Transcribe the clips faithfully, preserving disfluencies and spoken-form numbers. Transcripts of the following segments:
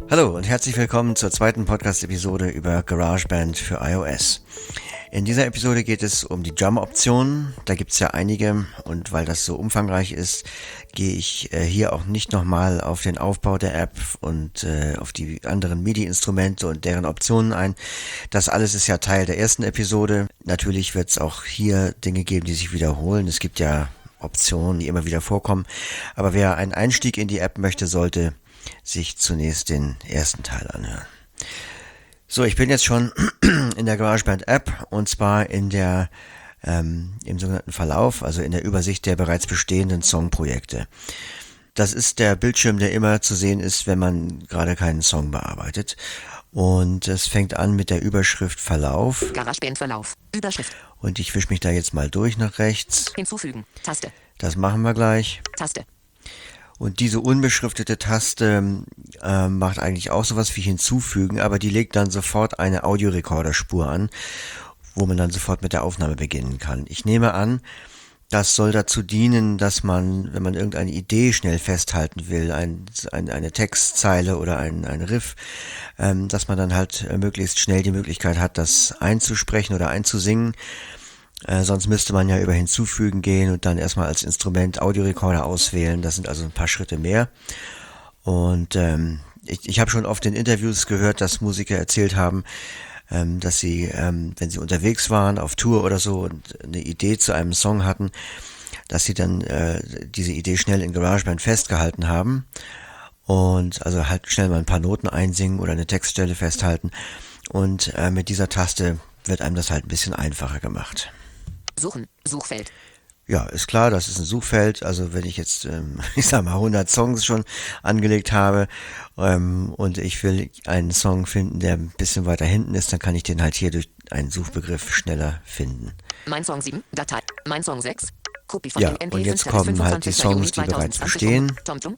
Hallo und herzlich willkommen zur zweiten Podcast-Episode über GarageBand für iOS. In dieser Episode geht es um die Drum-Optionen. Da gibt es ja einige und weil das so umfangreich ist, gehe ich äh, hier auch nicht nochmal auf den Aufbau der App und äh, auf die anderen MIDI-Instrumente und deren Optionen ein. Das alles ist ja Teil der ersten Episode. Natürlich wird es auch hier Dinge geben, die sich wiederholen. Es gibt ja Optionen, die immer wieder vorkommen. Aber wer einen Einstieg in die App möchte, sollte sich zunächst den ersten Teil anhören. So, ich bin jetzt schon in der GarageBand App und zwar in der ähm, im sogenannten Verlauf, also in der Übersicht der bereits bestehenden Songprojekte. Das ist der Bildschirm, der immer zu sehen ist, wenn man gerade keinen Song bearbeitet. Und es fängt an mit der Überschrift Verlauf. GarageBand Verlauf. Überschrift. Und ich wische mich da jetzt mal durch nach rechts. Hinzufügen. Taste. Das machen wir gleich. Taste. Und diese unbeschriftete Taste äh, macht eigentlich auch sowas wie hinzufügen, aber die legt dann sofort eine Audiorekorderspur an, wo man dann sofort mit der Aufnahme beginnen kann. Ich nehme an, das soll dazu dienen, dass man, wenn man irgendeine Idee schnell festhalten will, ein, ein, eine Textzeile oder ein, ein Riff, ähm, dass man dann halt äh, möglichst schnell die Möglichkeit hat, das einzusprechen oder einzusingen. Äh, sonst müsste man ja über Hinzufügen gehen und dann erstmal als Instrument Audiorekorder auswählen. Das sind also ein paar Schritte mehr. Und ähm, ich, ich habe schon oft in Interviews gehört, dass Musiker erzählt haben, ähm, dass sie, ähm, wenn sie unterwegs waren, auf Tour oder so und eine Idee zu einem Song hatten, dass sie dann äh, diese Idee schnell in GarageBand festgehalten haben und also halt schnell mal ein paar Noten einsingen oder eine Textstelle festhalten. Und äh, mit dieser Taste wird einem das halt ein bisschen einfacher gemacht. Suchen. Suchfeld. Ja, ist klar, das ist ein Suchfeld. Also wenn ich jetzt, ähm, ich sag mal, hundert Songs schon angelegt habe ähm, und ich will einen Song finden, der ein bisschen weiter hinten ist, dann kann ich den halt hier durch einen Suchbegriff schneller finden. Mein Song sieben. Datei. Mein Song sechs. Kopie von Ja, dem M P und jetzt fünf kommen halt die Songs, die bereits bestehen.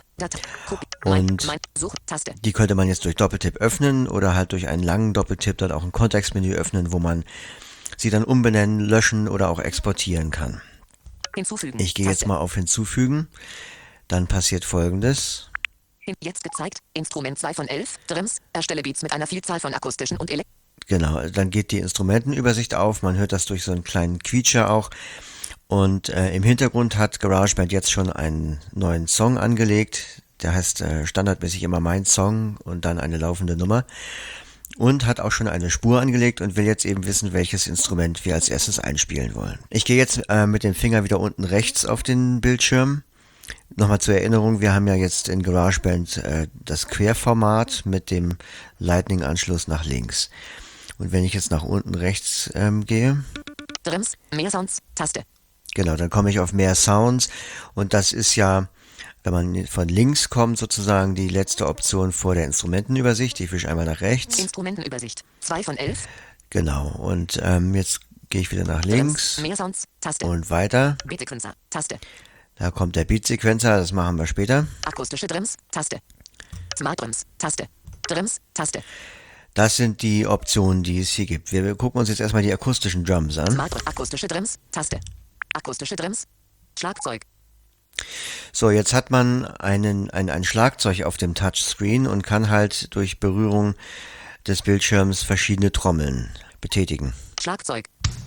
Und Suchtaste. die könnte man jetzt durch Doppeltipp öffnen oder halt durch einen langen Doppeltipp dann auch ein Kontextmenü öffnen, wo man sie dann umbenennen, löschen oder auch exportieren kann. Hinzufügen. Ich gehe jetzt mal auf Hinzufügen. Dann passiert Folgendes. Jetzt gezeigt. Instrument zwei von elf. Drums. Erstelle Beats mit einer Vielzahl von akustischen und elektrischen. Genau, dann geht die Instrumentenübersicht auf. Man hört das durch so einen kleinen Quietscher auch. Und äh, im Hintergrund hat GarageBand jetzt schon einen neuen Song angelegt. Der heißt äh, standardmäßig immer Mein Song und dann eine laufende Nummer. Und hat auch schon eine Spur angelegt und will jetzt eben wissen, welches Instrument wir als erstes einspielen wollen. Ich gehe jetzt äh, mit dem Finger wieder unten rechts auf den Bildschirm. Nochmal zur Erinnerung, wir haben ja jetzt in GarageBand äh, das Querformat mit dem Lightning-Anschluss nach links. Und wenn ich jetzt nach unten rechts ähm, gehe... Drums, mehr Sounds, Taste. Genau, dann komme ich auf mehr Sounds und das ist ja... Wenn man von links kommt, sozusagen die letzte Option vor der Instrumentenübersicht. Ich wische einmal nach rechts. Instrumentenübersicht. zwei von elf. Genau. Und ähm, jetzt gehe ich wieder nach links. Mehr Sounds. Taste. Und weiter. Beatsequencer. Taste. Da kommt der Beatsequencer. Das machen wir später. Akustische Drums. Taste. Smart Drums. Taste. Drums. Taste. Das sind die Optionen, die es hier gibt. Wir gucken uns jetzt erstmal die akustischen Drums an. Smart Akustische Drums. Taste. Akustische Drums. Schlagzeug. So, jetzt hat man einen, ein, ein Schlagzeug auf dem Touchscreen und kann halt durch Berührung des Bildschirms verschiedene Trommeln betätigen. Schlagzeug.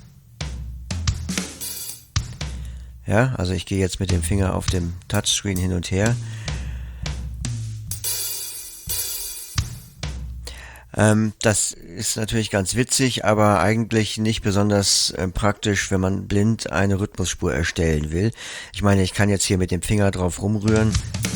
Ja, also ich gehe jetzt mit dem Finger auf dem Touchscreen hin und her. Ähm, das ist natürlich ganz witzig, aber eigentlich nicht besonders äh, praktisch, wenn man blind eine Rhythmusspur erstellen will. Ich meine, ich kann jetzt hier mit dem Finger drauf rumrühren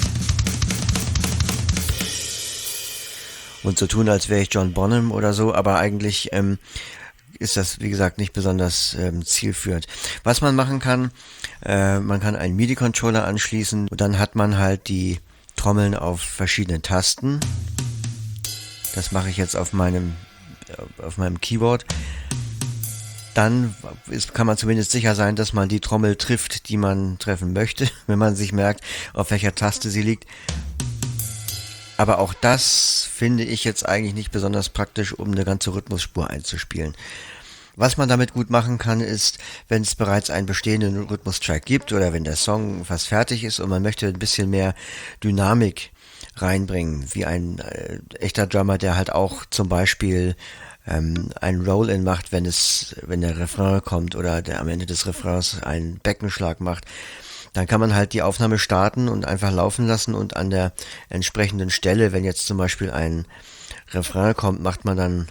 und so tun, als wäre ich John Bonham oder so, aber eigentlich ähm, ist das, wie gesagt, nicht besonders ähm, zielführend. Was man machen kann, äh, man kann einen MIDI-Controller anschließen und dann hat man halt die Trommeln auf verschiedenen Tasten. Das mache ich jetzt auf meinem, auf meinem Keyboard. Dann ist, kann man zumindest sicher sein, dass man die Trommel trifft, die man treffen möchte, wenn man sich merkt, auf welcher Taste sie liegt. Aber auch das finde ich jetzt eigentlich nicht besonders praktisch, um eine ganze Rhythmusspur einzuspielen. Was man damit gut machen kann, ist, wenn es bereits einen bestehenden Rhythmustrack gibt oder wenn der Song fast fertig ist und man möchte ein bisschen mehr Dynamik reinbringen, wie ein äh, echter Drummer, der halt auch zum Beispiel ähm, ein Roll-In macht, wenn es, wenn der Refrain kommt oder der am Ende des Refrains einen Beckenschlag macht. Dann kann man halt die Aufnahme starten und einfach laufen lassen und an der entsprechenden Stelle, wenn jetzt zum Beispiel ein Refrain kommt, macht man dann,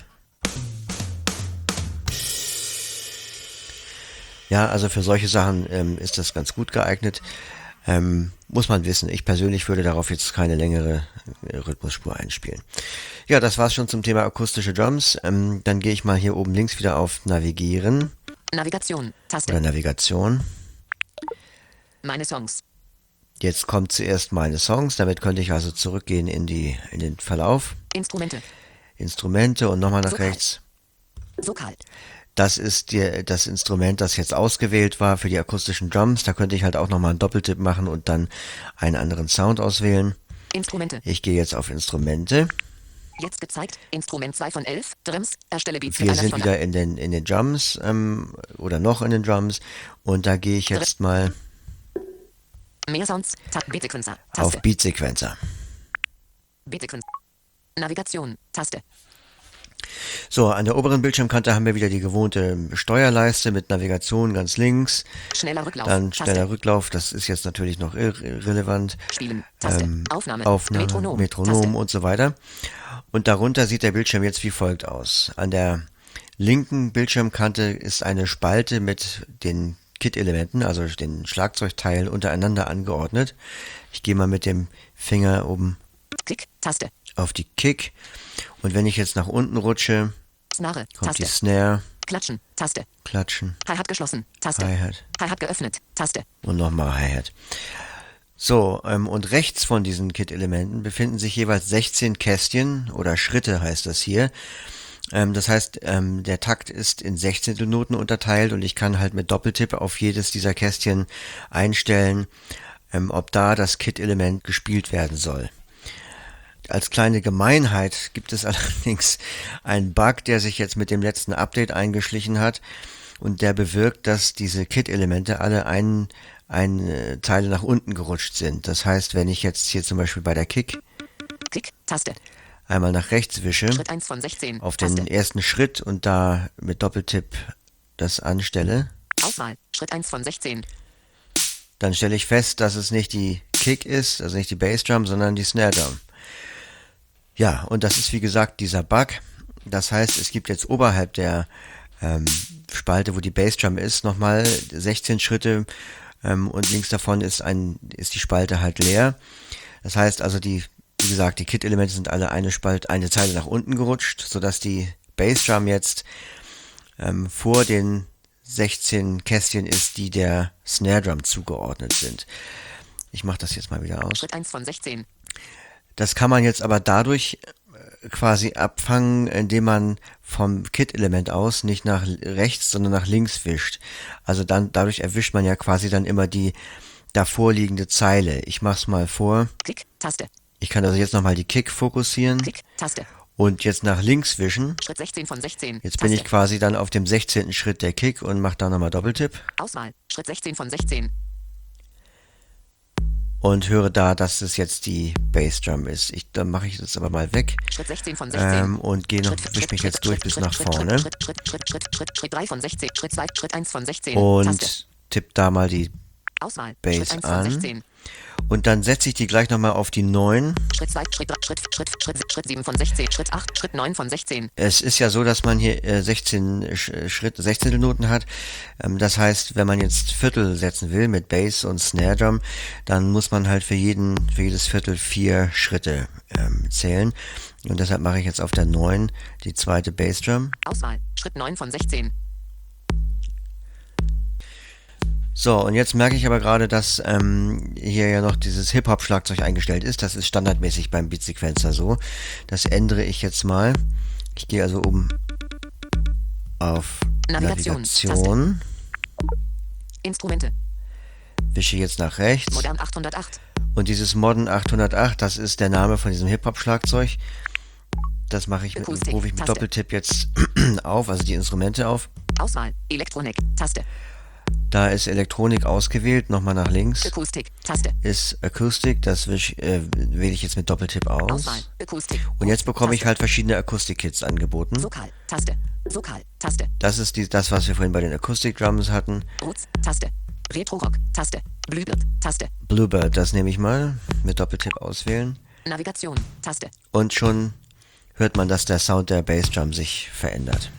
ja, also für solche Sachen ähm, ist das ganz gut geeignet. Ähm, muss man wissen. Ich persönlich würde darauf jetzt keine längere äh, Rhythmusspur einspielen. Ja, das war's schon zum Thema akustische Drums. Ähm, dann gehe ich mal hier oben links wieder auf Navigieren Navigation, Taste. oder Navigation. Meine Songs. Jetzt kommt zuerst meine Songs. Damit könnte ich also zurückgehen in die in den Verlauf. Instrumente. Instrumente und nochmal nach Vokal. rechts. Vokal. Das ist die, das Instrument, das jetzt ausgewählt war für die akustischen Drums. Da könnte ich halt auch nochmal einen Doppeltipp machen und dann einen anderen Sound auswählen. Instrumente. Ich gehe jetzt auf Instrumente. Jetzt gezeigt. Instrument zwei von elf. Drums. Erstelle Beats mit Wir einer sind Viertel- wieder in den in den Drums ähm, oder noch in den Drums und da gehe ich jetzt mal Mehr Sounds. Ta Beatsequencer. auf Taste. Beatsequencer. Beatsequencer. Navigation. Taste. So, an der oberen Bildschirmkante haben wir wieder die gewohnte Steuerleiste mit Navigation ganz links. Schneller Rücklauf. Dann Taste. schneller Rücklauf, das ist jetzt natürlich noch irrelevant. Spielen. Taste. Ähm, Aufnahme. Aufnahme, Metronom. Metronom Taste. und so weiter. Und darunter sieht der Bildschirm jetzt wie folgt aus. An der linken Bildschirmkante ist eine Spalte mit den Kit-Elementen, also den Schlagzeugteilen untereinander angeordnet. Ich gehe mal mit dem Finger oben Klick. Taste. auf die Kick und wenn ich jetzt nach unten rutsche, Snare. kommt Taste. die Snare, Klatschen. Taste. Klatschen, Hi-Hat geschlossen. Taste. Hi-Hat Hi-Hat geöffnet. Taste. und nochmal Hi-Hat. So, ähm, und rechts von diesen Kit-Elementen befinden sich jeweils sechzehn Kästchen oder Schritte heißt das hier. Ähm, das heißt, ähm, der Takt ist in Sechzehntelnoten unterteilt und ich kann halt mit Doppeltipp auf jedes dieser Kästchen einstellen, ähm, ob da das Kit-Element gespielt werden soll. Als kleine Gemeinheit gibt es allerdings einen Bug, der sich jetzt mit dem letzten Update eingeschlichen hat und der bewirkt, dass diese Kit-Elemente alle einen, eine Teile nach unten gerutscht sind. Das heißt, wenn ich jetzt hier zum Beispiel bei der Kick Klick. Taste. einmal nach rechts wische, Schritt eins von sechzehn. auf den Taste. ersten Schritt und da mit Doppeltipp das anstelle, Auswahl. Schritt eins von sechzehn. dann stelle ich fest, dass es nicht die Kick ist, also nicht die Bassdrum, sondern die Snare Drum. Ja, und das ist wie gesagt dieser Bug. Das heißt, es gibt jetzt oberhalb der ähm, Spalte, wo die Bassdrum ist, nochmal sechzehn Schritte ähm, und links davon ist ein ist die Spalte halt leer. Das heißt also, die wie gesagt, die Kit-Elemente sind alle eine Spalte, eine Zeile nach unten gerutscht, sodass die Bassdrum jetzt ähm, vor den sechzehn Kästchen ist, die der Snare Drum zugeordnet sind. Ich mache das jetzt mal wieder aus. Schritt eins von sechzehn. Das kann man jetzt aber dadurch äh, quasi abfangen, indem man vom Kit-Element aus nicht nach rechts, sondern nach links wischt. Also dann dadurch erwischt man ja quasi dann immer die davor liegende Zeile. Ich mach's mal vor. Klick. Taste. Ich kann also jetzt nochmal die Kick fokussieren Klick. Taste. und jetzt nach links wischen. Schritt sechzehn von sechzehn. Jetzt bin Taste. ich quasi dann auf dem sechzehnten Schritt der Kick und mache da nochmal Doppeltipp Auswahl. Schritt sechzehn von sechzehn. und höre da, dass es jetzt die Bassdrum ist. Ich, dann mache ich das aber mal weg Schritt sechzehn von sechzehn. ähm, und gehe noch, Schritt, wisch Schritt, mich Schritt, jetzt durch Schritt, bis Schritt, nach Schritt, vorne Schritt, Schritt, Schritt, Schritt, Schritt, Schritt drei von sechzehn. Schritt zwei, Schritt eins von sechzehn. Taste. und tipp da mal die Auswahl. Bass Schritt eins von an. sechzehn. Und dann setze ich die gleich nochmal auf die neun. Schritt zwei, Schritt drei, Schritt, Schritt, Schritt, Schritt sieben von sechzehn. Schritt acht, Schritt neun von sechzehn. Es ist ja so, dass man hier äh, sechzehn Sch- Schritt, Sechzehntelnoten hat. Ähm, das heißt, wenn man jetzt Viertel setzen will mit Bass und Snare Drum, dann muss man halt für jeden, für jedes Viertel vier Schritte ähm, zählen. Und deshalb mache ich jetzt auf der neun die zweite Bassdrum. Auswahl. Schritt neun von sechzehn. So, und jetzt merke ich aber gerade, dass ähm, hier ja noch dieses Hip-Hop-Schlagzeug eingestellt ist. Das ist standardmäßig beim Beatsequencer so. Das ändere ich jetzt mal. Ich gehe also oben auf Navigation. Navigation, Instrumente. wische jetzt nach rechts. Modern achthundertacht. Und dieses Modern achthundertacht, das ist der Name von diesem Hip-Hop-Schlagzeug. Das mache ich mit, Akustik, rufe ich mit Taste. Doppeltipp jetzt auf, also die Instrumente auf. Auswahl. Elektronik. Taste. Da ist Elektronik ausgewählt, nochmal nach links. Akustik, Taste. Ist Akustik, das will ich, äh, wähle ich jetzt mit Doppeltipp aus. Auswahl, Akustik. Und jetzt bekomme ich Taste. halt verschiedene Akustik-Kits angeboten. Vokal, Taste. Vokal, Taste. Das ist die, das, was wir vorhin bei den Akustik-Drums hatten. Roots, Taste. Retro-Rock, Taste. Bluebird, Taste. Bluebird, das nehme ich mal. Mit Doppeltipp auswählen. Navigation, Taste. Und schon hört man, dass der Sound der Bassdrum sich verändert.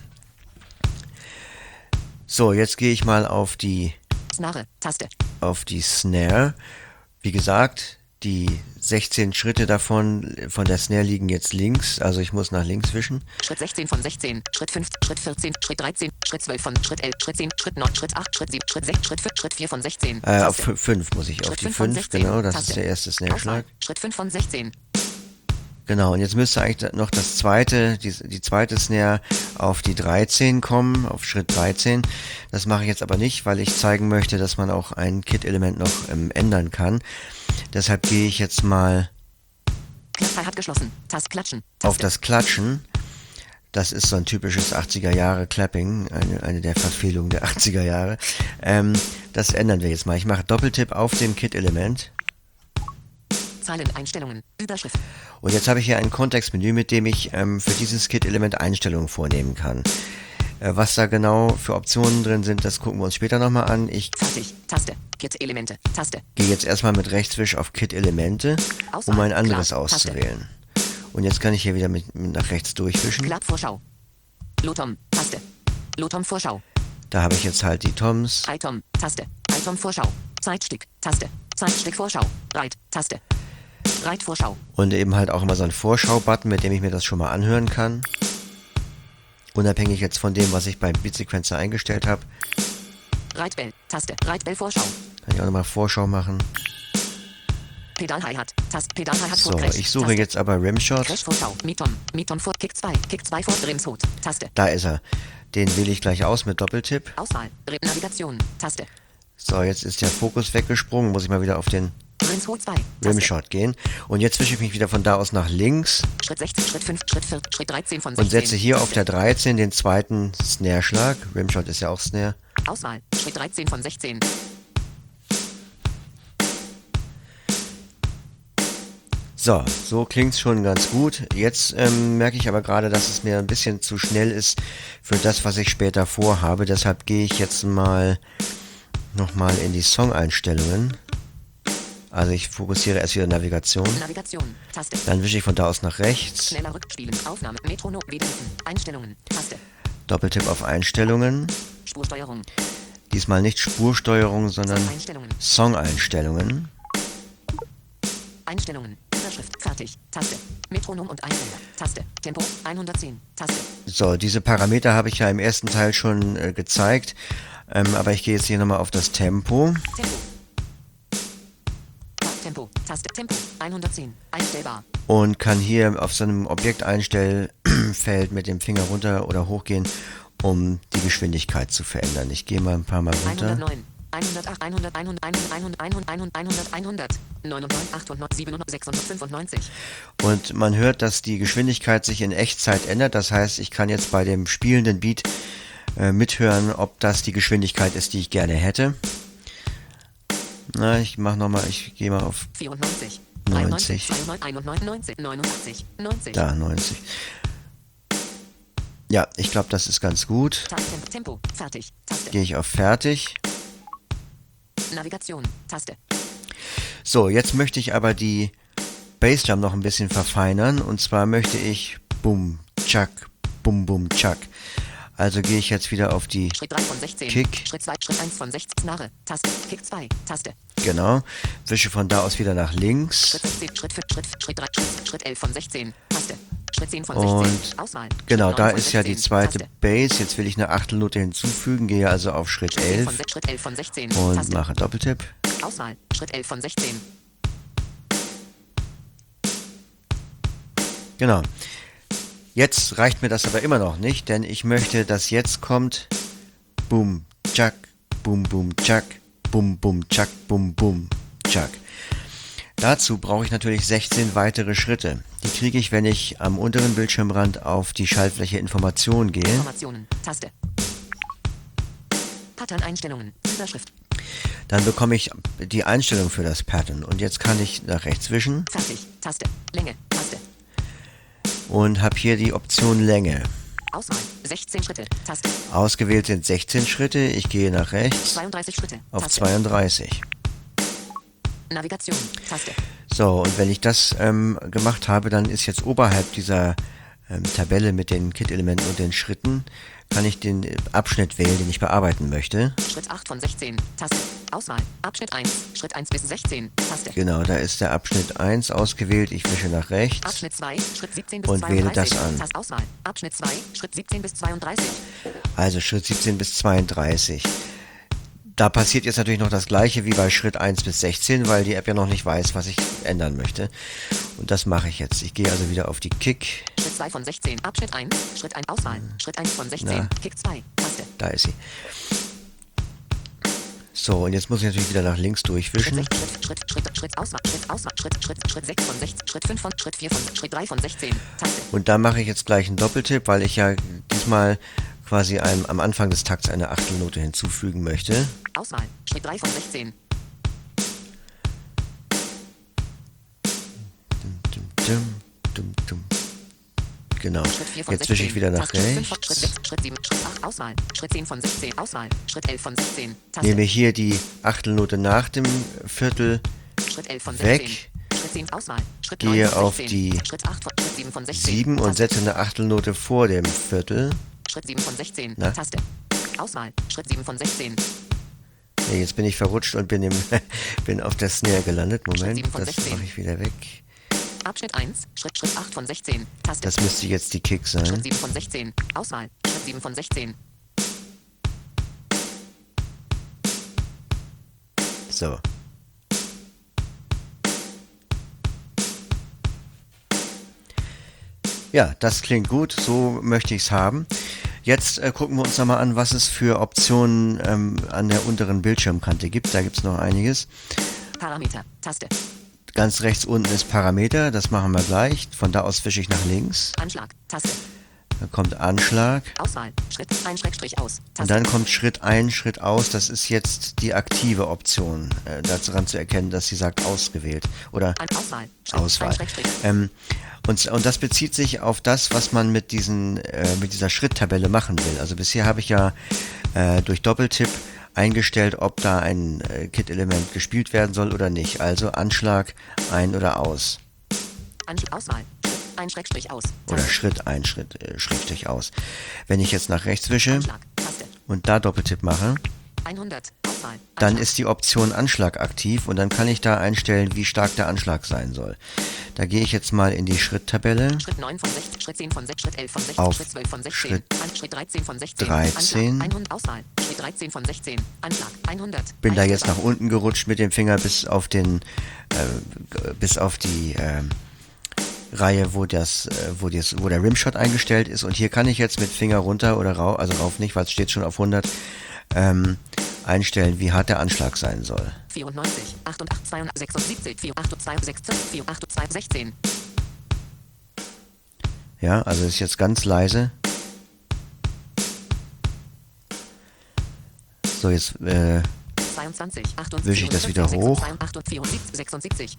So, jetzt gehe ich mal auf die, Snare, Taste. auf die Snare. Wie gesagt, die sechzehn Schritte davon, von der Snare liegen jetzt links, also ich muss nach links wischen. Schritt sechzehn von sechzehn, Schritt fünf, Schritt vierzehn, Schritt dreizehn, Schritt zwölf von Schritt elf, Schritt zehn, Schritt neun, Schritt acht, Schritt sieben, Schritt sechs, Schritt fünf, Schritt vier von sechzehn. Äh, auf Taste. fünf muss ich, auf Schritt die fünf von fünf, sechzehn, genau, das Taste. ist der erste Auswahl, Snare-Schlag. Schritt fünf von sechzehn. Genau, und jetzt müsste eigentlich noch das zweite, die, die zweite Snare auf die dreizehn kommen, auf Schritt dreizehn. Das mache ich jetzt aber nicht, weil ich zeigen möchte, dass man auch ein Kit-Element noch ähm, ändern kann. Deshalb gehe ich jetzt mal Klappfrei hat geschlossen. Taste klatschen. Taste. auf das Klatschen. Das ist so ein typisches achtziger Jahre Clapping, eine, eine der Verfehlungen der achtziger Jahre. Ähm, das ändern wir jetzt mal. Ich mache Doppeltipp auf dem Kit-Element. Zeileneinstellungen. Überschrift. Und jetzt habe ich hier ein Kontextmenü, mit dem ich ähm, für dieses Kit-Element Einstellungen vornehmen kann. Äh, was da genau für Optionen drin sind, das gucken wir uns später nochmal an. Ich Fertig. Taste. Kit-Elemente. Taste. gehe jetzt erstmal mit Rechtswisch auf Kit-Elemente, Auswahl. um ein anderes Klar. Taste. auszuwählen. Und jetzt kann ich hier wieder mit, mit nach rechts durchwischen. Klappvorschau. Lotom. Taste. Lotom Vorschau. Da habe ich jetzt halt die Toms. Item. Taste. Item Vorschau. Zeitstück. Taste. Zeitstück Vorschau. Reit. Taste. Reit Vorschau. Und eben halt auch immer so ein Vorschau-Button, mit dem ich mir das schon mal anhören kann. Unabhängig jetzt von dem, was ich beim Beatsequencer eingestellt habe, Reitbell. Taste. Reitbell Vorschau. kann ich auch nochmal Vorschau machen. Pedal Hi-Hat. Taste. Pedal Hi-Hat So, vor Crash. ich suche Taste. jetzt aber Rimshot. Crash Vorschau. Mitom. Mitom vor Kick zwei. Kick zwei vor Rimshut. Taste. Da ist er. Den wähle ich gleich aus mit Doppeltipp. Auswahl. Rim Navigation. Taste. So, jetzt ist der Fokus weggesprungen. Muss ich mal wieder auf den Rimshut zwei. Taste. Rimshot gehen. Und jetzt wische ich mich wieder von da aus nach links Schritt sechzehn, Schritt fünf, Schritt vier, Schritt dreizehn von und sechzehn. setze hier auf der dreizehn den zweiten Snare-Schlag. Rimshot ist ja auch Snare. Auswahl. Schritt dreizehn von sechzehn. So, so klingt's schon ganz gut. Jetzt ähm, merke ich aber gerade, dass es mir ein bisschen zu schnell ist für das, was ich später vorhabe. Deshalb gehe ich jetzt mal nochmal in die Song-Einstellungen. Also ich fokussiere erst wieder Navigation. Navigation. Taste. Dann wische ich von da aus nach rechts. Schneller Rückspielen. Aufnahme. Metronom. Wiederrufen. Einstellungen. Taste. Doppeltipp auf Einstellungen. Spursteuerung. Diesmal nicht Spursteuerung, sondern Einstellungen. Song-Einstellungen. Einstellungen. Überschrift. Fertig. Taste. Metronom und Einstellung. Taste. Tempo. hundertzehn. Taste. So, diese Parameter habe ich ja im ersten Teil schon äh, gezeigt. Ähm, aber ich gehe jetzt hier nochmal auf das Tempo. Tempo. Tempo. Taste. Tempo. hundertzehn. Einstellbar. Und kann hier auf so einem Objekteinstellfeld mit dem Finger runter oder hochgehen, um die Geschwindigkeit zu verändern. Ich gehe mal ein paar Mal runter. hundertneun. hundertacht. hundert. hundert. hundert. hundert. hundert. neunundneunzig. achthundert. siebenhundert. sechshundertfünfundneunzig. Und man hört, dass die Geschwindigkeit sich in Echtzeit ändert. Das heißt, ich kann jetzt bei dem spielenden Beat äh, mithören, ob das die Geschwindigkeit ist, die ich gerne hätte. Na, ich mach nochmal, ich gehe mal auf vierundneunzig. neunzig. einundneunzig. neunundachtzig. neunzig. Da, neunzig. Ja, ich glaube, das ist ganz gut. Taste. Tempo. Fertig. Taste. Gehe ich auf Fertig. Navigation. Taste. So, jetzt möchte ich aber die Bassdrum noch ein bisschen verfeinern. Und zwar möchte ich Bum, Chuck, Bum, Bum, Chuck. Also gehe ich jetzt wieder auf die Schritt drei von sechzehn. Kick. Schritt zwei. Schritt eins von sechzehn. Snare. Taste. Kick zwei. Taste. Genau. Wische von da aus wieder nach links. Schritt sechzehn. Schritt fünf. Schritt, Schritt drei. Schritt, Schritt elf von sechzehn. Taste. Schritt zehn von Und sechzehn. Auswahl. genau, Schritt da neun von ist ja die sechzehn. zweite Taste. Bass. Jetzt will ich eine Achtelnote hinzufügen. Gehe also auf Schritt Schritt elf von elf sechs. Schritt elf von sechzehn. und Taste. mache Doppeltipp. Auswahl. Schritt elf von sechzehn. Genau. Jetzt reicht mir das aber immer noch nicht, denn ich möchte, dass jetzt kommt Boom, Chuck, Boom, Boom, Chuck, Boom, Boom, Chuck, Boom, Boom, Chuck. Dazu brauche ich natürlich sechzehn weitere Schritte. Die kriege ich, wenn ich am unteren Bildschirmrand auf die Schaltfläche Information gehe. Informationen. Taste. Pattern-Einstellungen. Überschrift. Dann bekomme ich die Einstellung für das Pattern. Und jetzt kann ich nach rechts wischen Fertig. Taste. Länge. Taste. und habe hier die Option Länge. Auswahl. sechzehn Schritte. Taste. Ausgewählt sind sechzehn Schritte. Ich gehe nach rechts zweiunddreißig Schritte. auf Taste. zweiunddreißig. Navigation. Taste. So, und wenn ich das ähm, gemacht habe, dann ist jetzt oberhalb dieser ähm, Tabelle mit den Kit-Elementen und den Schritten, kann ich den äh, Abschnitt wählen, den ich bearbeiten möchte. Schritt acht von sechzehn. Taste. Auswahl. Abschnitt eins. Schritt eins bis sechzehn. Taste. Genau, da ist der Abschnitt eins ausgewählt. Ich wische nach rechts. Abschnitt zwei. Schritt siebzehn bis Und wähle zweiunddreißig. das an. Taste. Auswahl. Abschnitt zwei. Schritt siebzehn bis zweiunddreißig. Also Schritt siebzehn bis zweiunddreißig. Da passiert jetzt natürlich noch das gleiche wie bei Schritt eins bis sechzehn, weil die App ja noch nicht weiß, was ich ändern möchte. Und das mache ich jetzt. Ich gehe also wieder auf die Kick. Schritt zwei von sechzehn. Abschnitt eins. Schritt eins. Auswahl. Schritt eins von sechzehn. Na. Kick zwei. Taste. Da ist sie. So, und jetzt muss ich natürlich wieder nach links Schritt durchwischen. sechs. Schritt, Schritt, Schritt, Schritt, Auswahl. Schritt, Auswahl. Schritt, Schritt, Schritt sechs von sechzehn. Schritt fünf von, Schritt vier von, Schritt drei von sechzehn. Taste. Und da mache ich jetzt gleich einen Doppeltipp, weil ich ja diesmal quasi einem, am Anfang des Takts eine Achtelnote hinzufügen möchte. Auswahl. Schritt drei von sechzehn. Dum, dum, dum, dum. Genau. Schritt vier von Jetzt sechzehn. wische ich wieder nach Taste. Schritt fünf von, Schritt rechts. sechs. Schritt sieben. Schritt acht. Auswahl. Schritt zehn von sechzehn. Auswahl. Schritt elf von sechzehn. Taste. Nehme hier die Achtelnote nach dem Viertel Schritt elf von sechzehn. weg, Schritt zehn. Auswahl. Schritt gehe neun von auf sechzehn. die Schritt acht von, Schritt sieben von sechzehn. sieben und Taste. setze eine Achtelnote vor dem Viertel. Schritt sieben von sechzehn. Na? Taste. Auswahl. Schritt sieben von sechzehn. Ja, jetzt bin ich verrutscht und bin, im, bin auf der Snare gelandet. Moment, sieben von das sechzehn. mache ich wieder weg. Abschnitt eins. Schritt, Schritt acht von sechzehn. Taste. Das müsste jetzt die Kick Schritt sein. sieben von sechzehn. Auswahl. Schritt sieben von sechzehn. So. Ja, das klingt gut, so möchte ich es haben. Jetzt äh, gucken wir uns nochmal an, was es für Optionen ähm, an der unteren Bildschirmkante gibt. Da gibt es noch einiges. Parameter. Taste. Ganz rechts unten ist Parameter, das machen wir gleich. Von da aus wische ich nach links. Anschlag. Taste. Da kommt Anschlag. Auswahl. Schritt ein Schrägstrich aus. Taste. Und dann kommt Schritt ein, Schritt aus. Das ist jetzt die aktive Option. Äh, daran zu erkennen, dass sie sagt ausgewählt. Oder An Auswahl. Schritt Auswahl. ein Schrägstrich. Ähm, und, und das bezieht sich auf das, was man mit, diesen, äh, mit dieser Schritttabelle machen will. Also bisher habe ich ja äh, durch Doppeltipp eingestellt, ob da ein äh, Kit-Element gespielt werden soll oder nicht. Also Anschlag ein oder aus. Anschlag. Auswahl. Schritt ein Schrägstrich aus. Oder Taste. Schritt ein, Schritt, äh, Schrägstrich aus. Wenn ich jetzt nach rechts wische Anschlag. Taste. und da Doppeltipp mache, hundert. Auswahl. dann Anschlag. ist die Option Anschlag aktiv und dann kann ich da einstellen, wie stark der Anschlag sein soll. Da gehe ich jetzt mal in die Schritttabelle. Schritt neun von sechzehn, Schritt zehn von sechzehn, Schritt elf von sechzehn, Auf Schritt zwölf von sechzehn, Schritt An, Schritt dreizehn von sechzehn, dreizehn. Anschlag, hundert, Auswahl, Schritt dreizehn von sechzehn, Anschlag, hundert. Bin da jetzt Einstellbar. nach unten gerutscht mit dem Finger bis auf den, äh, bis auf die äh, Reihe, wo das, äh, wo das, wo der Rimshot eingestellt ist. Und hier kann ich jetzt mit Finger runter oder rauf, also rauf nicht, weil es steht schon auf hundert, ähm, einstellen, wie hart der Anschlag sein soll. vierundneunzig, achtundachtzig, zweihundertsechsundsiebzig, vierundachtzig, vierundachtzig, sechzehn. Ja, also ist jetzt ganz leise. So, jetzt äh, zweiundzwanzig, achtundsiebzig, wische ich das wieder hoch. vierundsiebzig, sechsundsiebzig.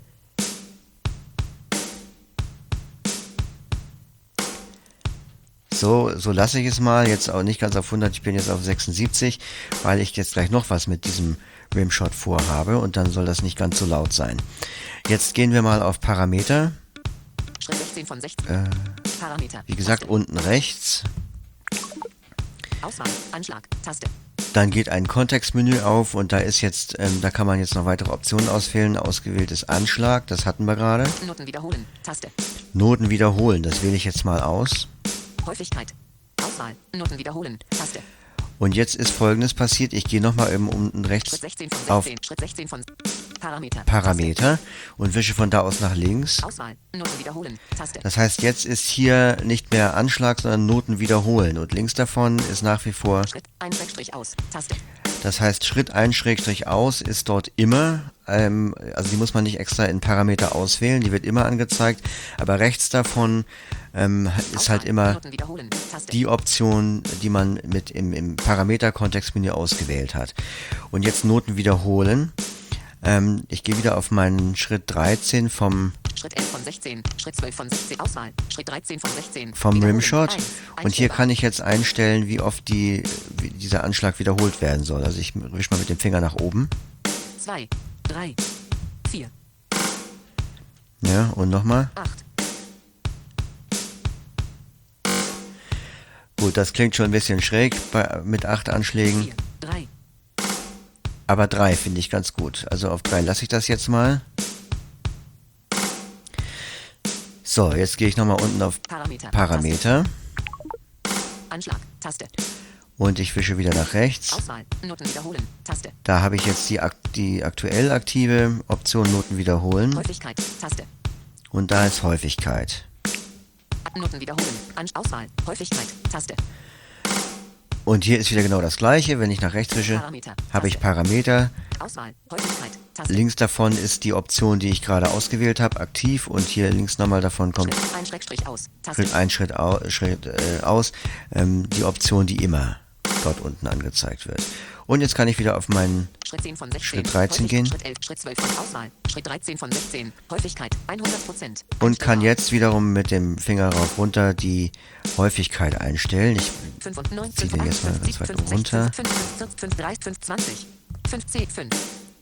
So, so lasse ich es mal. Jetzt auch nicht ganz auf hundert, ich bin jetzt auf sechsundsiebzig, weil ich jetzt gleich noch was mit diesem Rimshot vorhabe und dann soll das nicht ganz so laut sein. Jetzt gehen wir mal auf Parameter. Schritt sechzehn von sechzehn. Äh, Parameter. wie gesagt, Taste. unten rechts. Auswahl. Anschlag. Taste. Dann geht ein Kontextmenü auf und da ist jetzt, ähm, da kann man jetzt noch weitere Optionen auswählen. Ausgewählt ist Anschlag, das hatten wir gerade. Noten wiederholen. Taste. Noten wiederholen, das wähle ich jetzt mal aus. Häufigkeit. Auswahl. Noten wiederholen. Taste. Und jetzt ist Folgendes passiert. Ich gehe nochmal eben unten rechts Schritt sechzehn von auf sechzehn. Schritt sechzehn von Parameter. Parameter und wische von da aus nach links. Taste. Auswahl. Noten wiederholen. Taste. Das heißt, jetzt ist hier nicht mehr Anschlag, sondern Noten wiederholen. Und links davon ist nach wie vor Schritt ein Schrägstrich aus. Taste. Das heißt, Schritt ein Schrägstrich aus ist dort immer, ähm, also die muss man nicht extra in Parameter auswählen, die wird immer angezeigt, aber rechts davon ähm, ist halt immer Noten wiederholen. Taste. die Option, die man mit im, im Parameter-Kontextmenü ausgewählt hat. Und jetzt Noten wiederholen. Ähm, ich gehe wieder auf meinen Schritt dreizehn vom Schritt elf von sechzehn. Schritt zwölf von sechzehn. Auswahl. Schritt dreizehn von sechzehn. vom Wiederholen. Rimshot eins. und hier Einstellbar. kann ich jetzt einstellen, wie oft die, wie dieser Anschlag wiederholt werden soll. Also ich wische mal mit dem Finger nach oben. zwei. drei. vier. Ja, und nochmal. acht. Gut, das klingt schon ein bisschen schräg bei, mit acht Anschlägen, vier. drei. aber drei finde ich ganz gut. Also auf drei lasse ich das jetzt mal. So, jetzt gehe ich nochmal unten auf Parameter. Parameter Taste. Anschlag. Taste. und ich wische wieder nach rechts. Auswahl. Noten wiederholen. Taste. Da habe ich jetzt die, ak- die aktuell aktive Option Noten wiederholen Häufigkeit. Taste. und da ist Häufigkeit. Noten wiederholen. An Auswahl. Häufigkeit. Taste. Und hier ist wieder genau das gleiche. Wenn ich nach rechts wische, Parameter. habe ich Taste. Parameter. Auswahl. Häufigkeit. Taste. Links davon ist die Option, die ich gerade ausgewählt habe, aktiv und hier links nochmal davon kommt Schritt ein Schrägstrich aus. Taste. Schritt ein, Schritt, au, Schritt äh, aus, ähm, die Option, die immer dort unten angezeigt wird. Und jetzt kann ich wieder auf meinen Schritt zehn von sechzehn. Schritt dreizehn Häufig- gehen. Schritt elf. Schritt zwölf von Auswahl. Schritt dreizehn von sechzehn. Häufigkeit. hundert Prozent. und kann jetzt wiederum mit dem Finger rauf runter die Häufigkeit einstellen. Ich fünfundneunzig, ziehe den jetzt mal ganz weit runter. fünf, fünf, fünf, drei, fünf, zwanzig. fünf, zehn, fünf.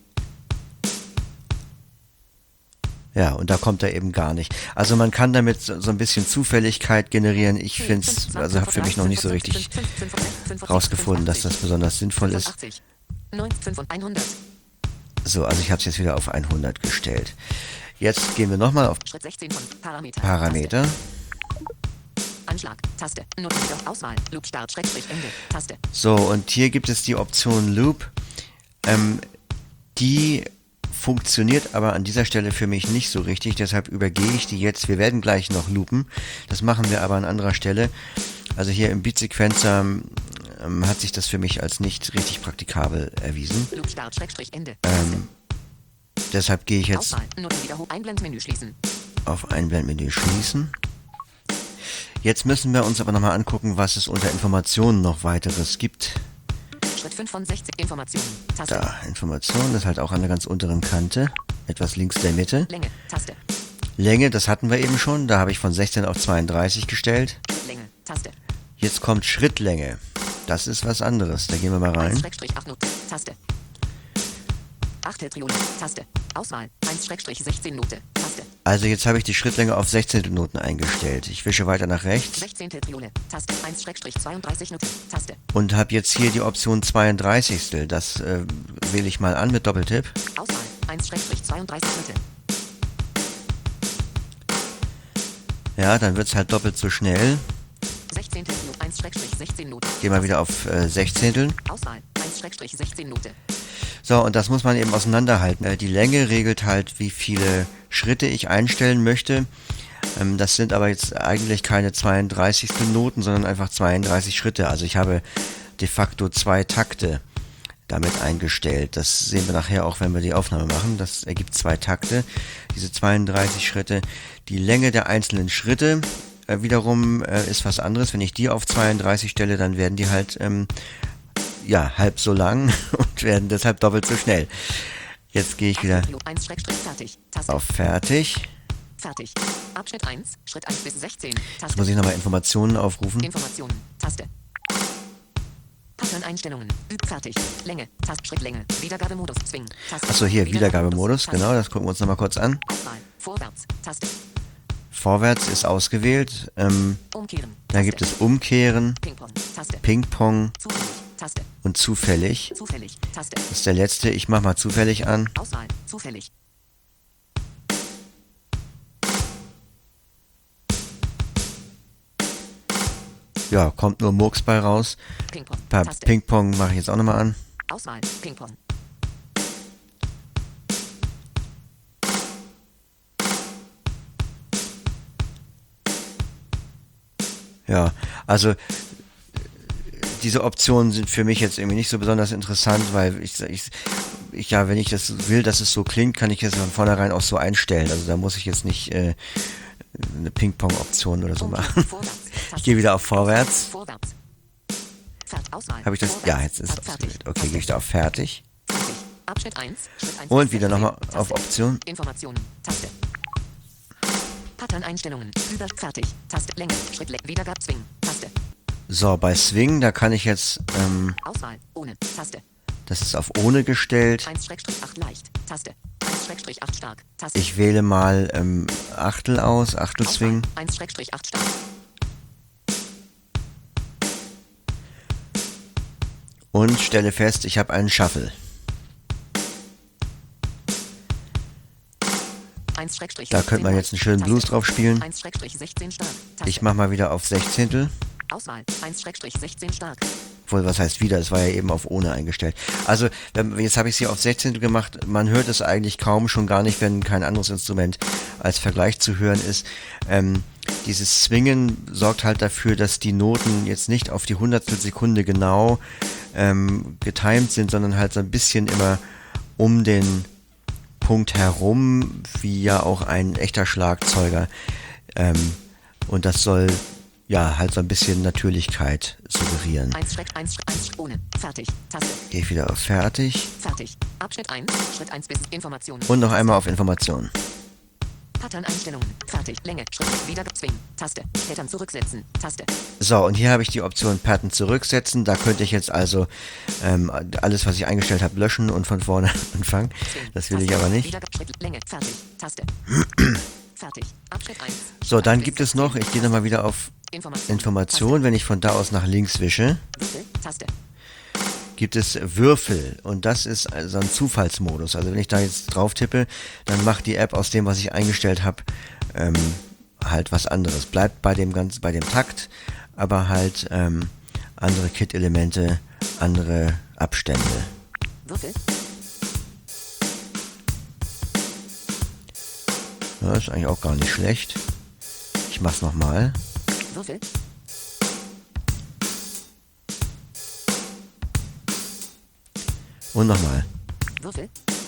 Ja, und da kommt er eben gar nicht. Also man kann damit so, so ein bisschen Zufälligkeit generieren. Ich finde es, also habe für mich noch nicht so richtig rausgefunden, dass das besonders sinnvoll ist. fünfundachtzig, neun, fünf und hundert. So, also ich habe es jetzt wieder auf hundert gestellt. Jetzt gehen wir nochmal auf Schritt sechzehn von Parameter. Parameter. Taste. Anschlag. Taste. Noten wieder. Auswahl. Loop Start. Schrägstrich Ende. Taste. So, und hier gibt es die Option Loop. Ähm, die funktioniert aber an dieser Stelle für mich nicht so richtig, deshalb übergehe ich die jetzt. Wir werden gleich noch loopen, das machen wir aber an anderer Stelle. Also hier im Beatsequencer ähm, hat sich das für mich als nicht richtig praktikabel erwiesen. Loop Start. Schrägstrich Ende. Ähm, deshalb gehe ich jetzt Auswahl. Noten wiederholen. Einblendmenü schließen. auf Einblendmenü schließen. Jetzt müssen wir uns aber nochmal angucken, was es unter Informationen noch weiteres gibt. Schritt fünf von sechzig. Informationen. Taste. Da, Informationen, das ist halt auch an der ganz unteren Kante, etwas links der Mitte. Länge. Taste. Länge, das hatten wir eben schon, da habe ich von sechzehn auf zweiunddreißig gestellt. Länge. Taste. Jetzt kommt Schrittlänge. Das ist was anderes, da gehen wir mal rein. eins Schrägstrich acht Note. Taste. Achteltriole. Taste. Auswahl. eins Schrägstrich sechzehn Note. Taste. Also jetzt habe ich die Schrittlänge auf sechzehn Noten eingestellt. Ich wische weiter nach rechts sechzehntel Triole. Taste. eins Schrägstrich zweiunddreißig Note. Taste. und habe jetzt hier die Option zweiunddreißig. Das äh, wähle ich mal an mit Doppeltipp. Auswahl. eins Schrägstrich zweiunddreißig Note. Ja, dann wird es halt doppelt so schnell. sechzehntel Note. eins Schrägstrich sechzehn Note. Gehen wir wieder auf äh, Sechzehntel. Auswahl. eins Schrägstrich sechzehn Note. So, und das muss man eben auseinanderhalten. Äh, Die Länge regelt halt, wie viele Schritte ich einstellen möchte. Ähm, das sind aber jetzt eigentlich keine zweiunddreißig Noten, sondern einfach zweiunddreißig Schritte. Also ich habe de facto zwei Takte damit eingestellt. Das sehen wir nachher auch, wenn wir die Aufnahme machen. Das ergibt zwei Takte, diese zweiunddreißig Schritte. Die Länge der einzelnen Schritte äh, wiederum äh, ist was anderes. Wenn ich die auf zweiunddreißig stelle, dann werden die halt ähm, ja, halb so lang und werden deshalb doppelt so schnell. Jetzt gehe ich wieder eins Schrägstrich fertig. Taste. auf Fertig. Fertig. Abschnitt eins. Schritt eins bis sechzehn. Jetzt Taste. muss ich nochmal Informationen aufrufen. Informationen. Taste. Pattern-Einstellungen. Üb fertig. Länge. Tast Schrittlänge. Wiedergabemodus. Zwingen. Taste. Achso, hier, Wiedergabemodus. Taste. Genau, das gucken wir uns nochmal kurz an. Auswahl. Vorwärts. Taste. Vorwärts ist ausgewählt. Ähm, Umkehren. dann gibt es Umkehren, Ping-Pong. Taste. Ping-Pong Zufällig. Taste. und Zufällig. Zufällig. Taste. Das ist der letzte. Ich mache mal Zufällig an. Auswahl. Zufällig. Ja, kommt nur Murks bei raus. Ping-Pong. Bei Taste. Ping-Pong mache ich jetzt auch nochmal an. Auswahl. Ping-Pong. Ja, also diese Optionen sind für mich jetzt irgendwie nicht so besonders interessant, weil ich, ich, ich ja, wenn ich das will, dass es so klingt, kann ich es von vornherein auch so einstellen. Also da muss ich jetzt nicht äh, eine Ping-Pong-Option oder so machen. Ich gehe wieder auf Vorwärts. Vorwärts. Fert- Auswahl. Habe ich das? Vorwärts. Ja, jetzt ist es Fertig. ausgewählt. Okay, Taste. gehe ich da auf Fertig. Fertig. Abschnitt eins. Schritt eins. Und wieder nochmal Taste. auf Option. Informationen. Taste. Pattern-Einstellungen. Über. Fertig. Taste. Länge. Schritt. Wiedergab. Swing. Taste. So, bei Swing, da kann ich jetzt, ähm, Auswahl. Ohne. Taste. das ist auf ohne gestellt. eins acht leicht. Taste. eins acht stark. Taste. Ich wähle mal ähm, Achtel aus, Achtel Swing. eins acht stark. Und stelle fest, ich habe einen Shuffle. Da könnte man jetzt einen schönen Blues drauf spielen. eins sechzehn stark. Taste. Ich mache mal wieder auf Sechzehntel. Auswahl. eins sechzehn stark. Obwohl, was heißt wieder? Es war ja eben auf ohne eingestellt. Also, wenn, jetzt habe ich es hier auf Sechzehntel gemacht. Man hört es eigentlich kaum, schon gar nicht, wenn kein anderes Instrument als Vergleich zu hören ist. Ähm, dieses Swingen sorgt halt dafür, dass die Noten jetzt nicht auf die Hundertstel Sekunde genau ähm, getimed sind, sondern halt so ein bisschen immer um den Punkt herum, wie ja auch ein echter Schlagzeuger. Ähm, und das soll ja halt so ein bisschen Natürlichkeit suggerieren. eins eins eins ohne. Fertig. Taste. Gehe ich wieder auf Fertig. Fertig. Abschnitt eins. Schritt eins bis Informationen. Und noch einmal auf Informationen. Pattern-Einstellungen. Fertig. Länge. Schritt. Wieder Swing. Taste. Pattern zurücksetzen. Taste. So, und hier habe ich die Option Pattern zurücksetzen. Da könnte ich jetzt also ähm, alles, was ich eingestellt habe, löschen und von vorne anfangen. Swing. Das will Taste. ich aber nicht. Wieder Schritt. Länge. Fertig. Taste. Fertig. Abschnitt eins. So, dann gibt es noch, ich gehe nochmal wieder auf Information. Information. Wenn ich von da aus nach links wische, Würfel. Taste. gibt es Würfel. Und das ist also ein Zufallsmodus. Also wenn ich da jetzt drauf tippe, dann macht die App aus dem, was ich eingestellt habe, ähm, halt was anderes. Bleibt bei dem ganz, bei dem Takt, aber halt ähm, andere Kit-Elemente, andere Abstände. Würfel. Ja, ist eigentlich auch gar nicht schlecht. Ich mach's nochmal. Würfel. Und nochmal. Würfel.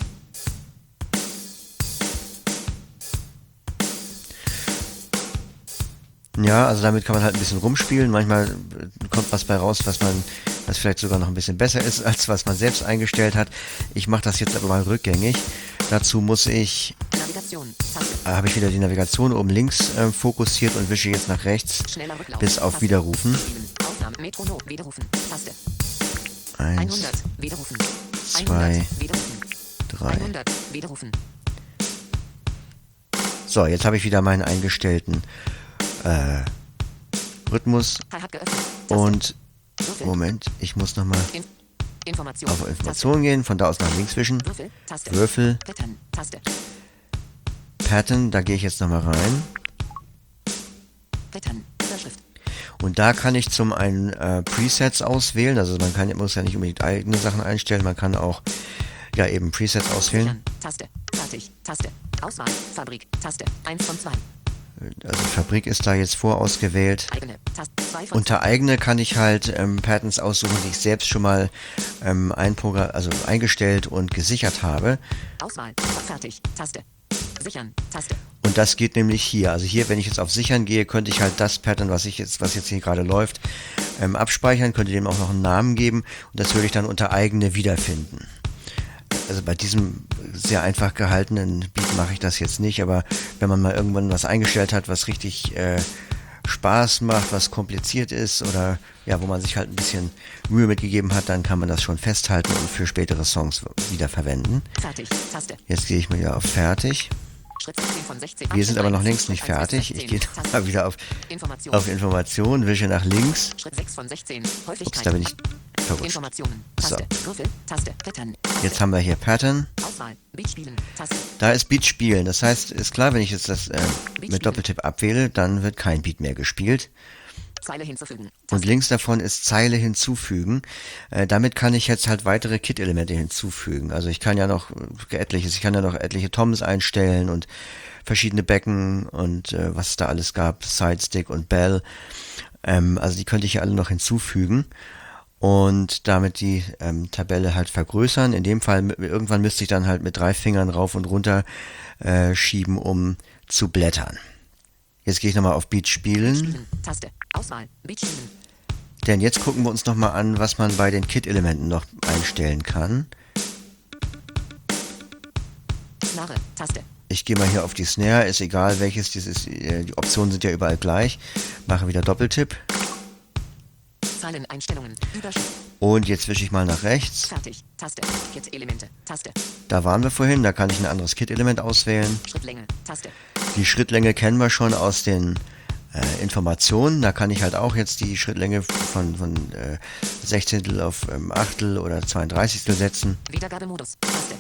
Ja, also damit kann man halt ein bisschen rumspielen. Manchmal kommt was bei raus, was man, was vielleicht sogar noch ein bisschen besser ist, als was man selbst eingestellt hat. Ich mache das jetzt aber mal rückgängig. Dazu muss ich, Navigation. Taste. äh, habe ich wieder die Navigation oben links äh, fokussiert und wische jetzt nach rechts Schneller Rücklauf. bis auf Taste. Widerrufen. Sieben. Aufnahme. Metronom. Widerrufen. Taste. Eins, hundert. Widerrufen. zwei, hundert. Widerrufen. drei. hundert. Widerrufen. So, jetzt habe ich wieder meinen eingestellten äh, Rhythmus Hi-Hat geöffnet. Taste. und Würfel. Moment, ich muss nochmal In Information. auf Informationen gehen, von da aus nach links wischen. Taste. Würfel. Taste. Würfel, Pattern. Taste. Pattern, da gehe ich jetzt nochmal rein. Pattern. Überschrift. Und da kann ich zum einen äh, Presets auswählen, also man kann, muss ja nicht unbedingt eigene Sachen einstellen, man kann auch ja eben Presets auswählen. Sichern. Taste. Fertig. Taste. Auswahl. Fabrik. Taste. eins von zwei. Also Fabrik ist da jetzt vorausgewählt. Eigene. Taste. zwei von Unter eigene kann ich halt ähm, Patterns aussuchen, die ich selbst schon mal ähm, einprogra- also eingestellt und gesichert habe. zwei. Auswahl. Fertig. Taste. Sichern. Taste. Und das geht nämlich hier. Also hier, wenn ich jetzt auf Sichern gehe, könnte ich halt das Pattern, was ich jetzt, was jetzt hier gerade läuft, ähm, abspeichern, könnte dem auch noch einen Namen geben und das würde ich dann unter eigene wiederfinden. Also bei diesem sehr einfach gehaltenen Beat mache ich das jetzt nicht, aber wenn man mal irgendwann was eingestellt hat, was richtig äh, Spaß macht, was kompliziert ist oder ja, wo man sich halt ein bisschen Mühe mitgegeben hat, dann kann man das schon festhalten und für spätere Songs wieder verwenden. Fertig. Taste. Jetzt gehe ich mal wieder auf Fertig. Schritt sechzehn von sechzehn. Wir sind aber noch eins. längst nicht Schritt eins bis fertig. Ich sechzehn. gehe Taste. mal wieder auf, Information. auf Information, wische nach links. Schritt sechs von sechzehn. Häufigkeit. Ups, da bin ich verrutscht. Informationen. So. Taste. Würfel. Taste. Pattern. Taste. Jetzt haben wir hier Pattern. Auswahl. Beat spielen. Taste. Da ist Beat spielen. Das heißt, ist klar, wenn ich jetzt das äh, spielen. mit Doppeltipp abwähle, dann wird kein Beat mehr gespielt. Zeile hinzufügen. Und Taste. links davon ist Zeile hinzufügen. Äh, damit kann ich jetzt halt weitere Kit-Elemente hinzufügen. Also ich kann ja noch äh, etliches, ich kann ja noch etliche Toms einstellen und verschiedene Becken und äh, was es da alles gab, Sidestick und Bell. Ähm, also die könnte ich ja alle noch hinzufügen. und damit die ähm, Tabelle halt vergrößern. In dem Fall, irgendwann müsste ich dann halt mit drei Fingern rauf und runter äh, schieben, um zu blättern. Jetzt gehe ich nochmal auf Beat spielen. Spielen. Taste. Auswahl. Beat spielen. Denn jetzt gucken wir uns nochmal an, was man bei den Kit-Elementen noch einstellen kann. Snare. Taste. Ich gehe mal hier auf die Snare, ist egal welches, dieses, die Optionen sind ja überall gleich. Mache wieder Doppeltipp. Zeileneinstellungen. Überschrift. Und jetzt wische ich mal nach rechts. Fertig. Taste. Kit-Elemente. Taste. Da waren wir vorhin, da kann ich ein anderes Kit-Element auswählen. Schrittlänge. Taste. Die Schrittlänge kennen wir schon aus den äh, Informationen. Da kann ich halt auch jetzt die Schrittlänge von, von äh, Sechzehntel auf ähm, Achtel oder Zweiunddreißigstel setzen. Wiedergabemodus. Taste.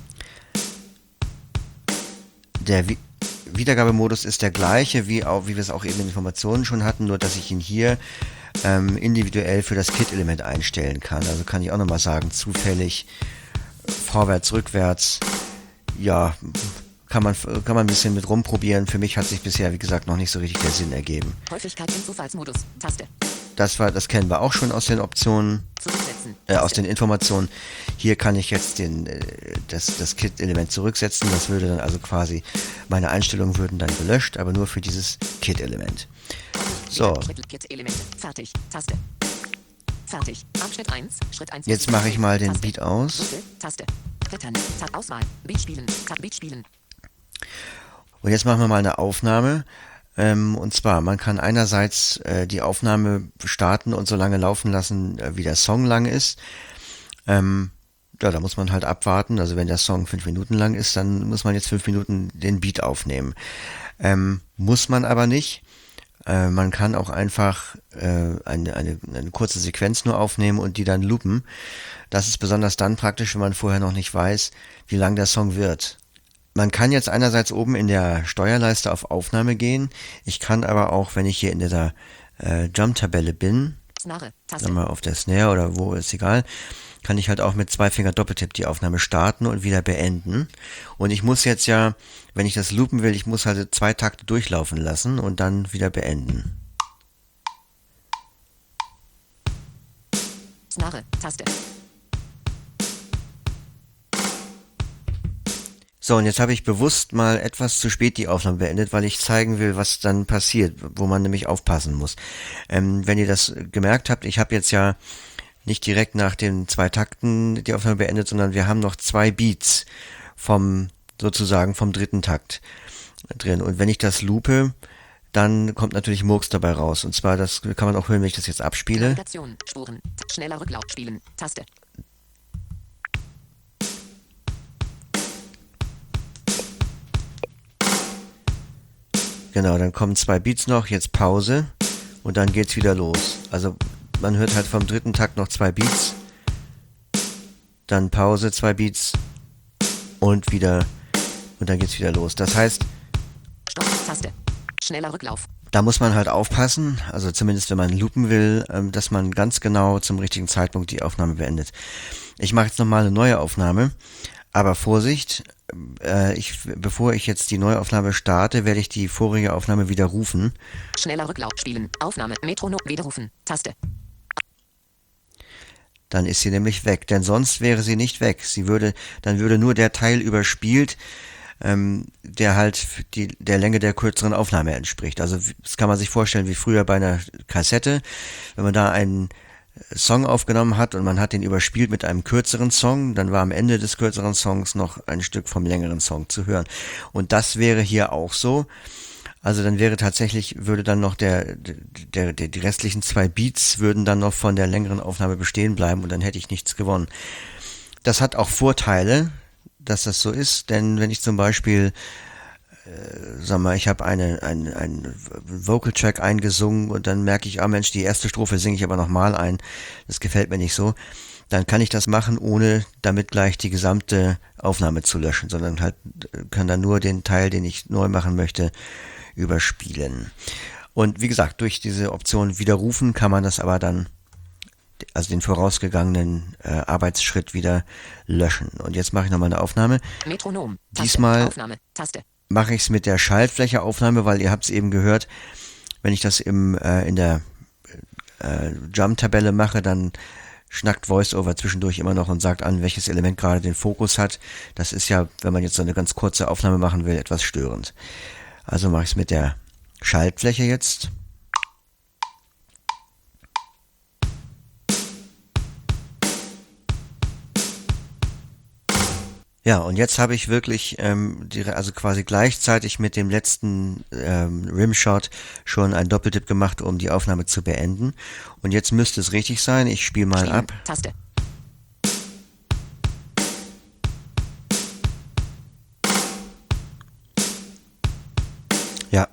Der Vi- Wiedergabemodus ist der gleiche, wie, auch, wie wir es auch eben in Informationen schon hatten, nur dass ich ihn hier ähm, individuell für das Kit-Element einstellen kann. Also kann ich auch nochmal sagen, zufällig, vorwärts, rückwärts, ja, kann man, kann man ein bisschen mit rumprobieren. Für mich hat sich bisher, wie gesagt, noch nicht so richtig der Sinn ergeben. Häufigkeit im Zufallsmodus. Taste. Das war, das kennen wir auch schon aus den Optionen, Zurücksetzen. äh, aus Taste. den Informationen. Hier kann ich jetzt den, äh, das, das Kit-Element zurücksetzen. Das würde dann also quasi, meine Einstellungen würden dann gelöscht, aber nur für dieses Kit-Element. So, Kit-Elemente. Fertig. Taste. Fertig. Abschnitt eins. Schritt eins. jetzt mache ich mal den Taste. Beat aus. Suche. Taste. Return. Tab. Auswahl. Beat spielen. Tab. Beat spielen. Und jetzt machen wir mal eine Aufnahme. Ähm, und zwar, man kann einerseits äh, die Aufnahme starten und so lange laufen lassen, äh, wie der Song lang ist. Ähm, ja, da muss man halt abwarten. Also wenn der Song fünf Minuten lang ist, dann muss man jetzt fünf Minuten den Beat aufnehmen. Ähm, muss man aber nicht. Äh, man kann auch einfach äh, eine, eine, eine kurze Sequenz nur aufnehmen und die dann loopen. Das ist besonders dann praktisch, wenn man vorher noch nicht weiß, wie lang der Song wird. Man kann jetzt einerseits oben in der Steuerleiste auf Aufnahme gehen. Ich kann aber auch, wenn ich hier in dieser äh, Jump-Tabelle bin, Snare. Taste. sagen wir mal auf der Snare oder wo, ist egal, kann ich halt auch mit zwei Finger Doppeltipp die Aufnahme starten und wieder beenden. Und ich muss jetzt ja, wenn ich das loopen will, ich muss halt zwei Takte durchlaufen lassen und dann wieder beenden. Snare. Taste. So, und jetzt habe ich bewusst mal etwas zu spät die Aufnahme beendet, weil ich zeigen will, was dann passiert, wo man nämlich aufpassen muss. Ähm, wenn ihr das gemerkt habt, ich habe jetzt ja nicht direkt nach den zwei Takten die Aufnahme beendet, sondern wir haben noch zwei Beats vom, sozusagen vom dritten Takt drin. Und wenn ich das loope, dann kommt natürlich Murks dabei raus. Und zwar, das kann man auch hören, wenn ich das jetzt abspiele. Navigation. Spuren. Schneller Rücklauf. Spielen. Taste. Genau, dann kommen zwei Beats noch, jetzt Pause und dann geht's wieder los. Also man hört halt vom dritten Takt noch zwei Beats, dann Pause, zwei Beats und wieder und dann geht's wieder los. Das heißt, Stopp. Taste. Schneller Rücklauf. da muss man halt aufpassen, also zumindest wenn man loopen will, ähm, dass man ganz genau zum richtigen Zeitpunkt die Aufnahme beendet. Ich mache jetzt nochmal eine neue Aufnahme, aber Vorsicht, äh, ich, bevor ich jetzt die Neuaufnahme starte, werde ich die vorige Aufnahme widerrufen. Schneller Rücklauf. Spielen. Aufnahme. Metronom. Widerrufen. Taste. Dann ist sie nämlich weg, denn sonst wäre sie nicht weg. Sie würde, dann würde nur der Teil überspielt, ähm, der halt die, der Länge der kürzeren Aufnahme entspricht. Also das kann man sich vorstellen wie früher bei einer Kassette, wenn man da einen Song aufgenommen hat und man hat den überspielt mit einem kürzeren Song, dann war am Ende des kürzeren Songs noch ein Stück vom längeren Song zu hören. Und das wäre hier auch so. Also dann wäre tatsächlich, würde dann noch der, der, der, die restlichen zwei Beats würden dann noch von der längeren Aufnahme bestehen bleiben und dann hätte ich nichts gewonnen. Das hat auch Vorteile, dass das so ist, denn wenn ich zum Beispiel, äh, sag mal, ich habe eine, ein, ein Vocal Track eingesungen und dann merke ich, ah Mensch, die erste Strophe singe ich aber nochmal ein, das gefällt mir nicht so, dann kann ich das machen, ohne damit gleich die gesamte Aufnahme zu löschen, sondern halt kann dann nur den Teil, den ich neu machen möchte, überspielen. Und wie gesagt, durch diese Option widerrufen kann man das aber dann, also den vorausgegangenen äh, Arbeitsschritt wieder löschen. Und jetzt mache ich nochmal eine Aufnahme. Metronom. Taste. Diesmal Aufnahme. Taste. mache ich es mit der Schaltflächeaufnahme, weil ihr habt es eben gehört, wenn ich das im, äh, in der äh, Jump-Tabelle mache, dann schnackt VoiceOver zwischendurch immer noch und sagt an, welches Element gerade den Fokus hat. Das ist ja, wenn man jetzt so eine ganz kurze Aufnahme machen will, etwas störend. Also mache ich es mit der Schaltfläche jetzt. Ja, und jetzt habe ich wirklich, ähm, die, also quasi gleichzeitig mit dem letzten ähm, Rimshot schon einen Doppeltipp gemacht, um die Aufnahme zu beenden. Und jetzt müsste es richtig sein. Ich spiele mal Spielen. ab. Taste. Ja.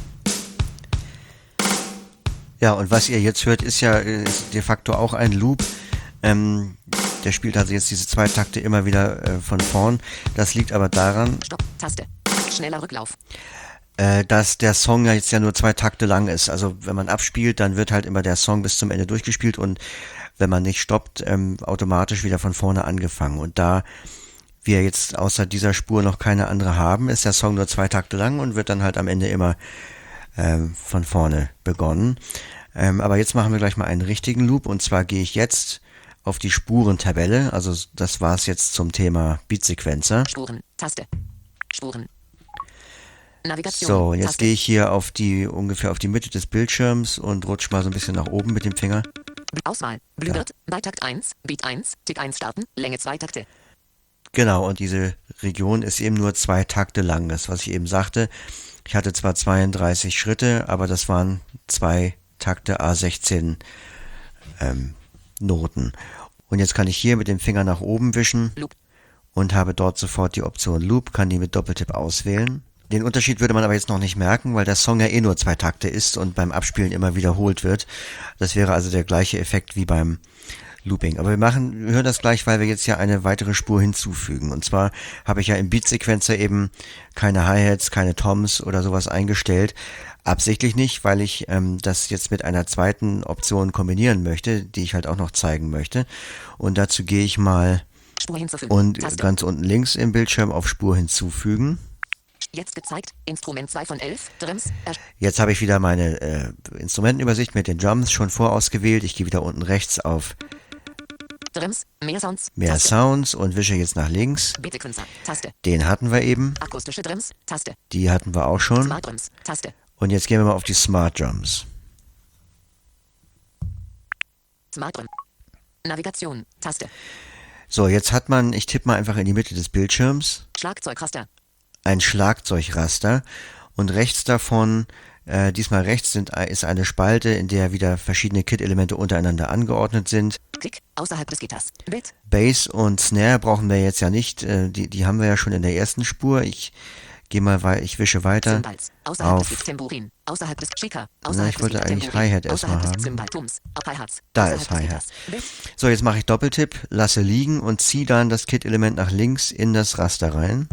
Ja, und was ihr jetzt hört, ist ja ist de facto auch ein Loop. Ähm, der spielt also jetzt diese zwei Takte immer wieder äh, von vorn. Das liegt aber daran, Stopp. Taste. Schneller Rücklauf. äh, dass der Song ja jetzt ja nur zwei Takte lang ist. Also wenn man abspielt, dann wird halt immer der Song bis zum Ende durchgespielt und wenn man nicht stoppt, ähm, automatisch wieder von vorne angefangen. Und da wir jetzt außer dieser Spur noch keine andere haben, ist der Song nur zwei Takte lang und wird dann halt am Ende immer ähm, von vorne begonnen. Ähm, aber jetzt machen wir gleich mal einen richtigen Loop und zwar gehe ich jetzt auf die Spurentabelle. Also das war es jetzt zum Thema Beatsequencer. Spuren. Taste. Spuren. Navigation. So, jetzt Taste. gehe ich hier auf die ungefähr auf die Mitte des Bildschirms und rutsche mal so ein bisschen nach oben mit dem Finger. Auswahl. Blühwirt. Bei Takt eins. Beat eins. Tick eins starten. Länge zwei Takte. Genau, und diese Region ist eben nur zwei Takte lang. Das, was ich eben sagte. Ich hatte zwar zweiunddreißig Schritte, aber das waren zwei Takte à sechzehn ähm, Noten. Und jetzt kann ich hier mit dem Finger nach oben wischen Loop. und habe dort sofort die Option Loop, kann die mit Doppeltipp auswählen. Den Unterschied würde man aber jetzt noch nicht merken, weil der Song ja eh nur zwei Takte ist und beim Abspielen immer wiederholt wird. Das wäre also der gleiche Effekt wie beim Looping. Aber wir machen, wir hören das gleich, weil wir jetzt ja eine weitere Spur hinzufügen. Und zwar habe ich ja im Beatsequencer eben keine Hi-Hats, keine Toms oder sowas eingestellt. Absichtlich nicht, weil ich ähm, das jetzt mit einer zweiten Option kombinieren möchte, die ich halt auch noch zeigen möchte. Und dazu gehe ich mal Spur hinzufügen. und Taste. ganz unten links im Bildschirm auf Spur hinzufügen. Jetzt gezeigt. Instrument zwei von elf. Drums. Er Jetzt habe ich wieder meine äh, Instrumentenübersicht mit den Drums schon vorausgewählt. Ich gehe wieder unten rechts auf Drums. Mehr Sounds. mehr Taste. Sounds und wische jetzt nach links. Beatsequencer. Taste. Den hatten wir eben. Akustische Drums. Taste. Die hatten wir auch schon. Smart Drums. Taste. Und jetzt gehen wir mal auf die Smart Drums. Smart Drum. Navigation. Taste. So, jetzt hat man, ich tippe mal einfach in die Mitte des Bildschirms, Schlagzeugraster. ein Schlagzeugraster und rechts davon, äh, diesmal rechts sind, ist eine Spalte, in der wieder verschiedene Kit-Elemente untereinander angeordnet sind. Klick. Außerhalb des Gitters. Bit. Bass und Snare brauchen wir jetzt ja nicht, äh, die, die haben wir ja schon in der ersten Spur. Ich gehe mal weiter, ich wische weiter Cymbals. Außerhalb auf, des Gitters. Tambourin. Außerhalb des Shaker. na, Außerhalb ich des wollte Gitters. eigentlich Tambourin. Hi-Hat erstmal Außerhalb des haben. Cymbal. Tums. Hi-Hats. Da Außerhalb ist des Hi-Hat. Gitters. Bit. So, jetzt mache ich Doppeltipp, lasse liegen und ziehe dann das Kit-Element nach links in das Raster rein.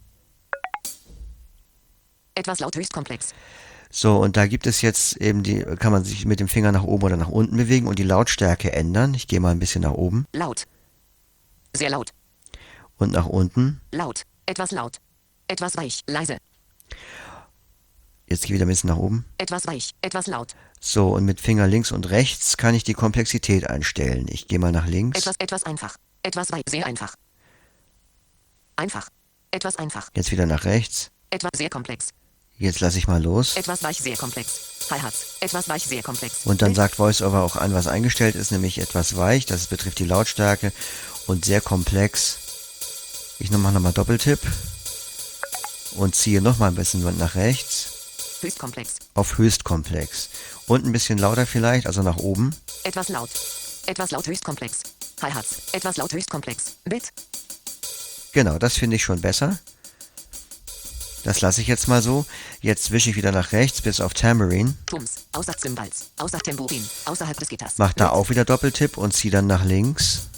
Etwas laut höchstkomplex. So, und da gibt es jetzt eben die, kann man sich mit dem Finger nach oben oder nach unten bewegen und die Lautstärke ändern. Ich gehe mal ein bisschen nach oben Laut. Sehr laut. und nach unten. Laut. Etwas laut. Etwas weich. Leise. Jetzt gehe ich wieder ein bisschen nach oben. Etwas weich. Etwas laut. So, und mit Finger links und rechts kann ich die Komplexität einstellen. Ich gehe mal nach links. Etwas, etwas einfach. Etwas weich. Sehr einfach. Einfach. Etwas einfach. Jetzt wieder nach rechts. Etwas sehr komplex. Jetzt lasse ich mal los. Etwas weich. Sehr komplex. Hi-Hats. Etwas weich. Sehr komplex. Und dann Bit. sagt VoiceOver auch an, was eingestellt ist, nämlich etwas weich. Das betrifft die Lautstärke und sehr komplex. Ich mache nochmal Doppeltipp und ziehe nochmal ein bisschen nach rechts Höchstkomplex. auf höchstkomplex. Und ein bisschen lauter vielleicht, also nach oben. Etwas laut. Etwas laut höchstkomplex. Hi-Hats. Etwas laut höchstkomplex. Bit. Genau, das finde ich schon besser. Das lasse ich jetzt mal so. Jetzt wische ich wieder nach rechts bis auf Tambourine. Tums. Außer Cymbals. Außer Tambourin. Außerhalb des Gitters. Mach da Bit. auch wieder Doppeltipp und ziehe dann nach links.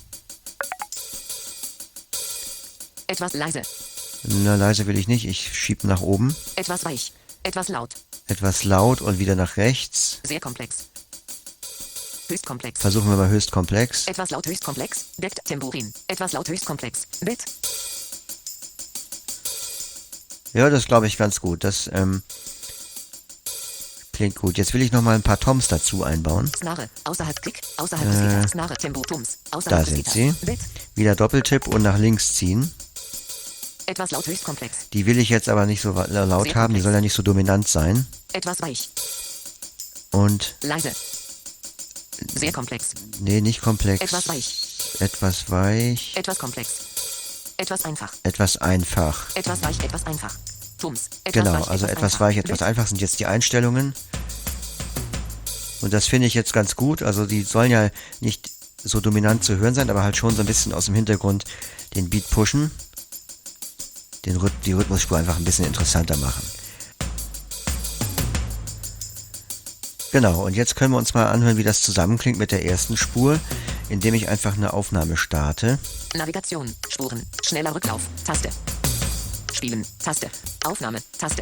Etwas leise. Na, leise will ich nicht. Ich schiebe nach oben. Etwas weich. Etwas laut. Etwas laut und wieder nach rechts. Sehr komplex. Höchstkomplex. Versuchen wir mal höchstkomplex. Etwas laut höchstkomplex. Deckt Tambourin. Etwas laut höchstkomplex. Bit. Ja, das glaube ich ganz gut. Das ähm, Klingt gut. Jetzt will ich noch mal ein paar Toms dazu einbauen. Snare, außerhalb Klick, außerhalb des Gitters, Snare, Tempo, Tums, Da außerhalb des sind Gitters. sie. Bit, Wieder Doppeltipp und nach links ziehen. etwas laut, höchst komplex. Die will ich jetzt aber nicht so wa- laut Sehr haben, die komplex. soll ja nicht so dominant sein. Etwas weich, Und, leise. Sehr komplex, nee, nicht komplex. etwas weich, Etwas weich. etwas komplex. Etwas einfach, Etwas einfach. etwas weich, etwas einfach. Tums, etwas Genau, weich, also etwas einfach. weich, etwas Bit, einfach sind jetzt die Einstellungen. Und das finde ich jetzt ganz gut. Also die sollen ja nicht so dominant zu hören sein, aber halt schon so ein bisschen aus dem Hintergrund den Beat pushen. Den Rhyth die Rhythmusspur einfach ein bisschen interessanter machen. Genau, und jetzt können wir uns mal anhören, wie das zusammenklingt mit der ersten Spur, indem ich einfach eine Aufnahme starte. Navigation, Spuren, schneller Rücklauf, Taste. Spielen, Taste. Aufnahme, Taste.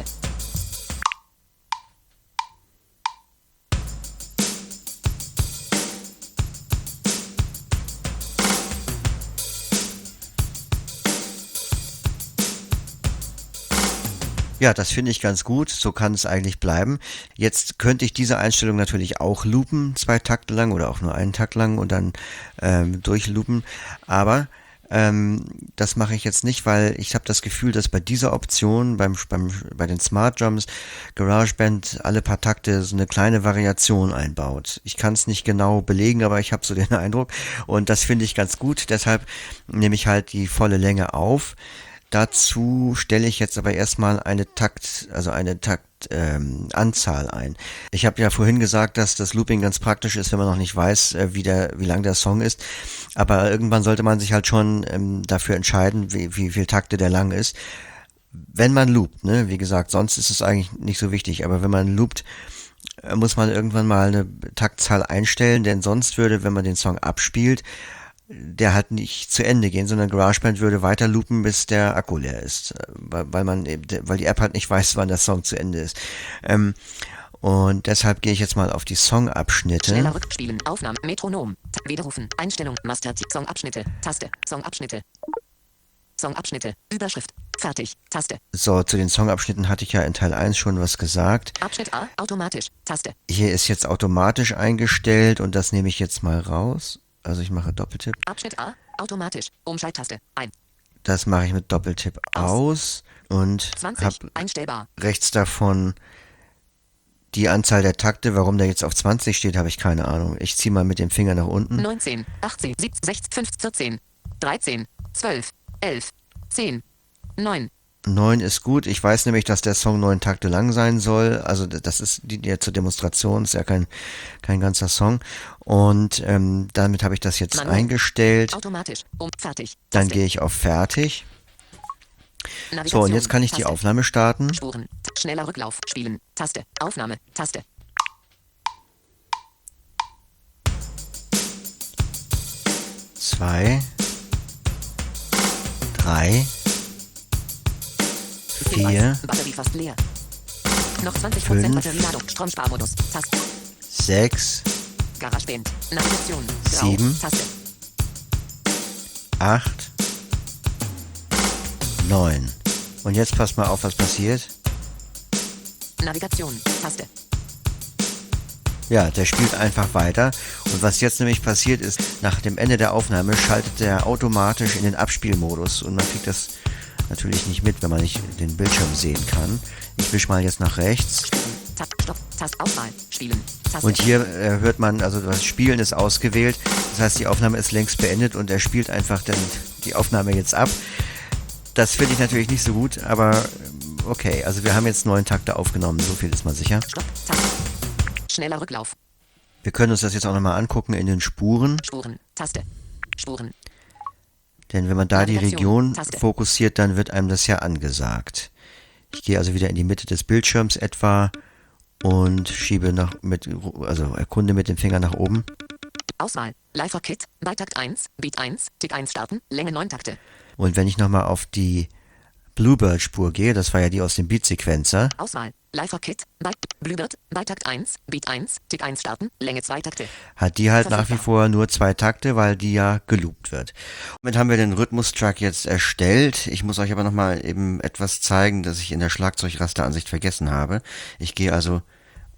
Ja, das finde ich ganz gut. So kann es eigentlich bleiben. Jetzt könnte ich diese Einstellung natürlich auch loopen, zwei Takte lang oder auch nur einen Takt lang und dann ähm, durchloopen. Aber ähm, das mache ich jetzt nicht, weil ich habe das Gefühl, dass bei dieser Option, beim, beim, bei den Smart Drums, GarageBand alle paar Takte so eine kleine Variation einbaut. Ich kann es nicht genau belegen, aber ich habe so den Eindruck. Und das finde ich ganz gut. Deshalb nehme ich halt die volle Länge auf. Dazu stelle ich jetzt aber erstmal eine Takt, also eine Taktanzahl ähm, Anzahl ein. Ich habe ja vorhin gesagt, dass das Looping ganz praktisch ist, wenn man noch nicht weiß, äh, wie der, wie lang der Song ist. Aber irgendwann sollte man sich halt schon ähm, dafür entscheiden, wie, wie viel Takte der lang ist. Wenn man loopt, ne, wie gesagt, sonst ist es eigentlich nicht so wichtig. Aber wenn man loopt, äh, muss man irgendwann mal eine Taktzahl einstellen, denn sonst würde, wenn man den Song abspielt, der halt nicht zu Ende gehen, sondern GarageBand würde weiter loopen, bis der Akku leer ist, weil, weil man, weil die App halt nicht weiß, wann der Song zu Ende ist. Ähm, und deshalb gehe ich jetzt mal auf die Songabschnitte. Schneller Rückspielen, Aufnahme, Metronom, Ta- Widerrufen, Einstellung, Master, Songabschnitte, Taste, Songabschnitte. Songabschnitte, Überschrift, fertig, Taste. So, zu den Songabschnitten hatte ich ja in Teil eins schon was gesagt. Abschnitt A, automatisch, Taste. Hier ist jetzt automatisch eingestellt und das nehme ich jetzt mal raus. Also ich mache Doppeltipp. Abschnitt A, automatisch, Umschalttaste, ein. Das mache ich mit Doppeltipp aus und zwanzig, habe einstellbar. rechts davon die Anzahl der Takte. Warum der jetzt auf zwanzig steht, habe ich keine Ahnung. Ich ziehe mal mit dem Finger nach unten. neunzehn, achtzehn, siebzehn, sechzehn, fünfzehn, vierzehn, dreizehn, zwölf, elf, zehn, neun. neun ist gut. Ich weiß nämlich, dass der Song neun Takte lang sein soll. Also das ist die, die zur Demonstration, ist ja kein, kein ganzer Song. Und ähm, damit habe ich das jetzt Manuell. eingestellt. Automatisch, um, fertig, Dann Taste. gehe ich auf Fertig. So, Navigation, und jetzt kann ich die Taste. Aufnahme starten. Spuren, Ta- schneller Rücklauf, Spielen, Taste, Aufnahme, Taste. Zwei, drei, vier, Hinweis, Batterie fast leer. Noch zwanzig Prozent fünf, Batterieladung, Stromsparmodus, Taste. sechs, GarageBand, Navigation, Grau, Sieben. Taste. acht, neun. Und jetzt passt mal auf, was passiert. Navigation, Taste. Ja, der spielt einfach weiter. Und was jetzt nämlich passiert ist, nach dem Ende der Aufnahme schaltet der automatisch in den Abspielmodus. Und man kriegt das natürlich nicht mit, wenn man nicht den Bildschirm sehen kann. Ich wisch mal jetzt nach rechts. Spuren, Tab, Stopp, Taste, Auswahl, Spielen, Taste. Und hier äh, hört man, also das Spielen ist ausgewählt. Das heißt, die Aufnahme ist längst beendet und er spielt einfach dann die Aufnahme jetzt ab. Das finde ich natürlich nicht so gut, aber ähm, okay. Also wir haben jetzt neun Takte aufgenommen, so viel ist mal sicher. Stopp, Taste. Schneller Rücklauf, Wir können uns das jetzt auch nochmal angucken in den Spuren. Spuren, Taste. Spuren, Denn wenn man da die Navigation, Region Taste. fokussiert, dann wird einem das ja angesagt. Ich gehe also wieder in die Mitte des Bildschirms etwa und schiebe nach mit, also erkunde mit dem Finger nach oben. Auswahl, Lifer Kit, Beitakt eins, Beat eins, Tick eins starten, Länge neun Takte. Und wenn ich nochmal auf die Bluebird-Spur gehe, das war ja die aus dem Beat-Sequencer, Auswahl, Lifer Kit, Byte, Bluebird, Beitakt eins, Beat eins, Tick eins starten, Länge zwei Takte. hat die halt nach wie Verfügbar. vor nur zwei Takte, weil die ja geloopt wird. Damit haben wir den Rhythmus-Track jetzt erstellt. Ich muss euch aber nochmal eben etwas zeigen, das ich in der Schlagzeugrasteransicht vergessen habe. Ich gehe also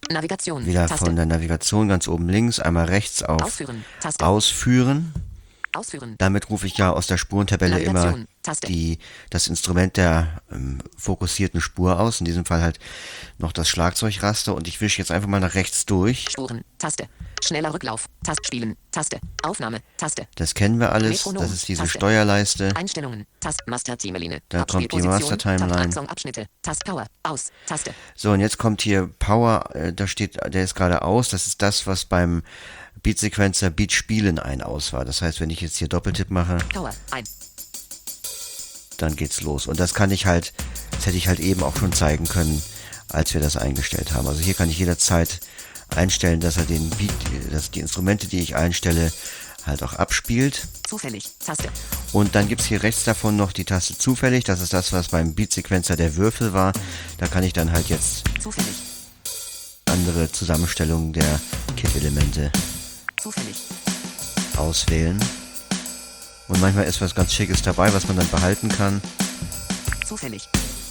Navigation. Wieder Taste. von der Navigation ganz oben links, einmal rechts auf Ausführen. Taste. Ausführen. Ausführen. Damit rufe ich ja aus der Spurentabelle immer Navigation. Taste. die, das Instrument der ähm, fokussierten Spur aus. In diesem Fall halt noch das Schlagzeugraster und ich wische jetzt einfach mal nach rechts durch. Spuren. Taste. Schneller Rücklauf. Taste. Spielen. Taste. Aufnahme. Taste. Das kennen wir alles. Metronom. Das ist diese Taste. Steuerleiste. Einstellungen. Taste. Master-Temeline. Da kommt die Master-Timeline. Song-Abschnitte. Taste. Power. Aus. Taste. So, und jetzt kommt hier Power, äh, da steht, der ist gerade aus. Das ist das, was beim Beat-Sequencer Beat spielen ein aus war. Das heißt, wenn ich jetzt hier Doppeltipp mache, Power. Ein. dann geht's los. Und das kann ich halt, das hätte ich halt eben auch schon zeigen können, als wir das eingestellt haben. Also hier kann ich jederzeit einstellen, dass er den Beat, dass die Instrumente, die ich einstelle, halt auch abspielt. Zufällig. Taste. Und dann gibt's hier rechts davon noch die Taste zufällig. Das ist das, was beim Beat-Sequencer der Würfel war. Da kann ich dann halt jetzt Zufällig. andere Zusammenstellungen der Kit-Elemente Zufällig. auswählen. Und manchmal ist was ganz Schickes dabei, was man dann behalten kann. Zufällig.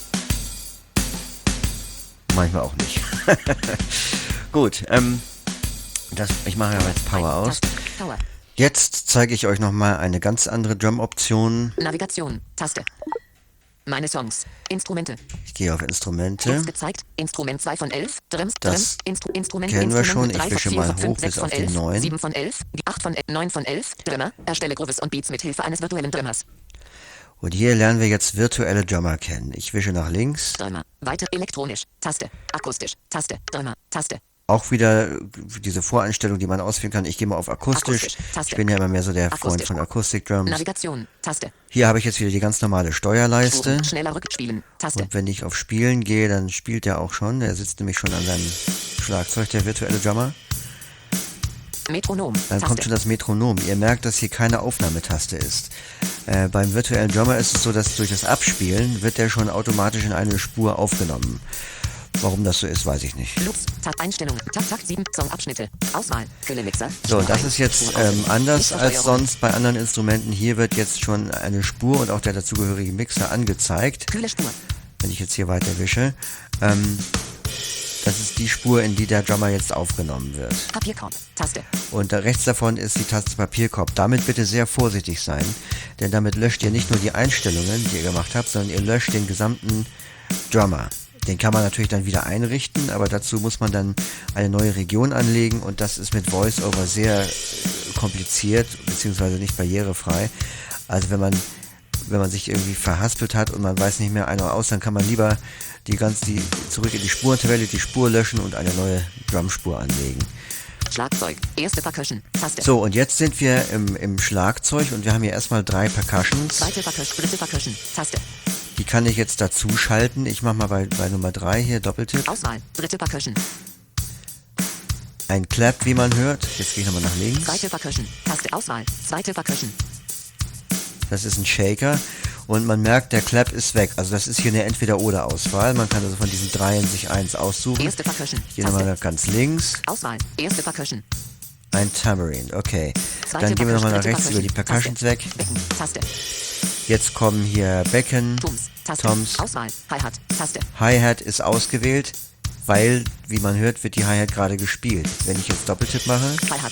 Manchmal auch nicht. Gut, ähm, das, ich mache ja jetzt Power Ein. aus. Taste. Power. Jetzt zeige ich euch nochmal eine ganz andere Drum-Option. Navigation. Taste. Meine Songs. Instrumente. Ich gehe auf Instrumente. Jetzt gezeigt. Instrument zwei von elf. Drums. Das Drums. Instru Instrument. kennen wir Instrument schon. Ich drei von wische vier, mal fünf, hoch sechs bis von auf die elf, neun. sieben von elf, acht von neun von elf. Drummer. Erstelle Grooves und Beats mit Hilfe eines virtuellen Drummers. Und hier lernen wir jetzt virtuelle Drummer kennen. Ich wische nach links. Drummer. Weiter elektronisch. Taste. Akustisch. Taste. Drummer. Taste. Auch wieder diese Voreinstellung, die man ausführen kann. Ich gehe mal auf akustisch. Akustisch. Taste. Ich bin ja immer mehr so der Freund Akustisch. von Akustik Drums. Navigation. Taste. Hier habe ich jetzt wieder die ganz normale Steuerleiste. Spuren. Schneller Rückspielen. Taste. Und wenn ich auf Spielen gehe, dann spielt er auch schon. Er sitzt nämlich schon an seinem Schlagzeug, der virtuelle Drummer. Metronom. Dann Taste. kommt schon das Metronom. Ihr merkt, dass hier keine Aufnahmetaste ist. Äh, beim virtuellen Drummer ist es so, dass durch das Abspielen wird der schon automatisch in eine Spur aufgenommen. Warum das so ist, weiß ich nicht. Loops. Tab Einstellungen. Tab Takt sieben. Songabschnitte. Auswahl. Fülle-Mixer. So, Spur das ein. ist jetzt Spur aus. ähm, anders als Lichtversteuerung. sonst bei anderen Instrumenten. Hier wird jetzt schon eine Spur und auch der dazugehörige Mixer angezeigt. Kühle Spur. Wenn ich jetzt hier weiter wische. Ähm, das ist die Spur, in die der Drummer jetzt aufgenommen wird. Papierkorb. Taste. Und da rechts davon ist die Taste Papierkorb. Damit bitte sehr vorsichtig sein, denn damit löscht ihr nicht nur die Einstellungen, die ihr gemacht habt, sondern ihr löscht den gesamten Drummer. Den kann man natürlich dann wieder einrichten, aber dazu muss man dann eine neue Region anlegen und das ist mit VoiceOver sehr äh, kompliziert, beziehungsweise nicht barrierefrei. Also wenn man wenn man sich irgendwie verhaspelt hat und man weiß nicht mehr ein oder aus, dann kann man lieber die ganz die zurück in die Spurentabelle die Spur löschen und eine neue Drumspur anlegen. Schlagzeug. Erste Percussion. Taste. So, und jetzt sind wir im, im Schlagzeug und wir haben hier erstmal drei Percussions. Zweite Percussion. Dritte Percussion. Taste. Die kann ich jetzt dazu schalten. Ich mache mal bei, bei Nummer drei hier Doppeltipp. Auswahl. Dritte Percussion. Ein Clap, wie man hört. Jetzt gehe ich nochmal nach links. Zweite Percussion. Taste. Auswahl. Zweite Percussion. Das ist ein Shaker. Und man merkt, der Clap ist weg. Also das ist hier eine Entweder-Oder-Auswahl. Man kann also von diesen dreien sich eins aussuchen. Erste Percussion. Ich gehe nochmal Taste. nach ganz links. Auswahl. Erste Percussion. Ein Tambourine, okay. Zweite Dann gehen wir nochmal nach Percussion. rechts über die Dritte Percussions weg. Becken. Taste. Jetzt kommen hier Becken, Tums. Taste. Toms. Auswahl. Hi-Hat. Taste. Hi-Hat ist ausgewählt, weil, wie man hört, wird die Hi-Hat gerade gespielt. Wenn ich jetzt Doppeltipp mache, Hi-Hat.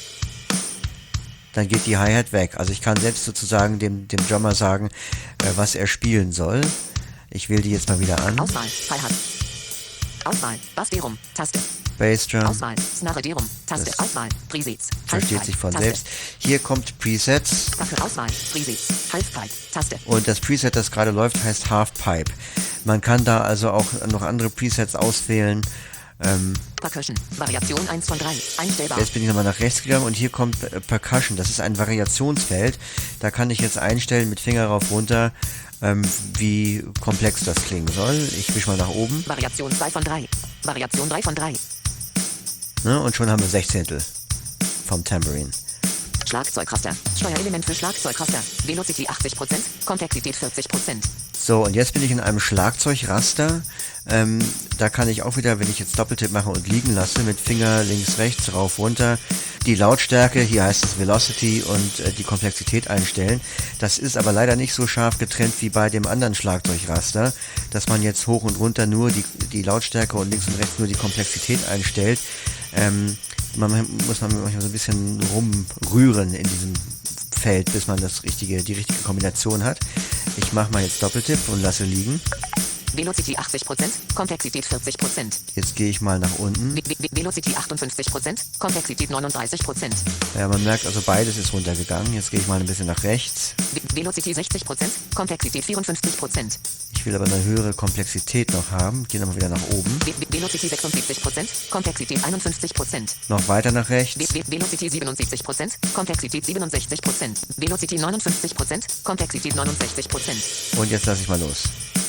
dann geht die Hi-Hat weg. Also ich kann selbst sozusagen dem, dem Drummer sagen, äh, was er spielen soll. Ich wähle die jetzt mal wieder an. Auswahl. Hi-Hat. Auswahl. Bass-Derum. Taste. Bassdrum, Auswahl. Snare-Derum. Taste. Das Auswahl. Presets. versteht Halfpipe. sich von Taste. selbst. Hier kommt Presets. Dafür Auswahl. Presets. Halfpipe. Taste. Und das Preset, das gerade läuft, heißt Halfpipe. Man kann da also auch noch andere Presets auswählen. Ähm, Percussion. Variation eins von drei. Einstellbar. Jetzt bin ich nochmal nach rechts gegangen und hier kommt äh, Percussion. Das ist ein Variationsfeld. Da kann ich jetzt einstellen mit Finger rauf runter, ähm, wie komplex das klingen soll. Ich wische mal nach oben. Variation zwei von drei. Variation drei von drei. Ne? Und schon haben wir Sechzehntel vom Tambourine. Schlagzeugraster. Steuerelement für Schlagzeugraster. Velocity achtzig Prozent. Komplexität vierzig Prozent. So, und jetzt bin ich in einem Schlagzeugraster. Ähm, da kann ich auch wieder, wenn ich jetzt Doppeltipp mache und liegen lasse, mit Finger links, rechts, rauf, runter, die Lautstärke, hier heißt es Velocity und äh, die Komplexität einstellen. Das ist aber leider nicht so scharf getrennt wie bei dem anderen Schlagzeugraster, dass man jetzt hoch und runter nur die, die Lautstärke und links und rechts nur die Komplexität einstellt. Ähm, man muss man manchmal so ein bisschen rumrühren in diesem Feld, bis man das richtige, die richtige Kombination hat. Ich mache mal jetzt Doppeltipp und lasse liegen. Velocity achtzig Prozent, Komplexität vierzig Prozent. Jetzt gehe ich mal nach unten. Ve- Ve- Velocity achtundfünfzig Prozent, Komplexität neununddreißig Prozent. Ja, man merkt also, beides ist runtergegangen. Jetzt gehe ich mal ein bisschen nach rechts. Ve- Velocity sechzig Prozent, Komplexität vierundfünfzig Prozent. Ich will aber eine höhere Komplexität noch haben. Gehe nochmal wieder nach oben. Ve- Ve- Velocity sechsundsiebzig Prozent, Komplexität einundfünfzig Prozent. Noch weiter nach Ve- rechts. Ve- Velocity siebenundsiebzig Prozent, Komplexität siebenundsechzig Prozent. Velocity neunundfünfzig Prozent, Komplexität neunundsechzig Prozent. Und jetzt lasse ich mal los.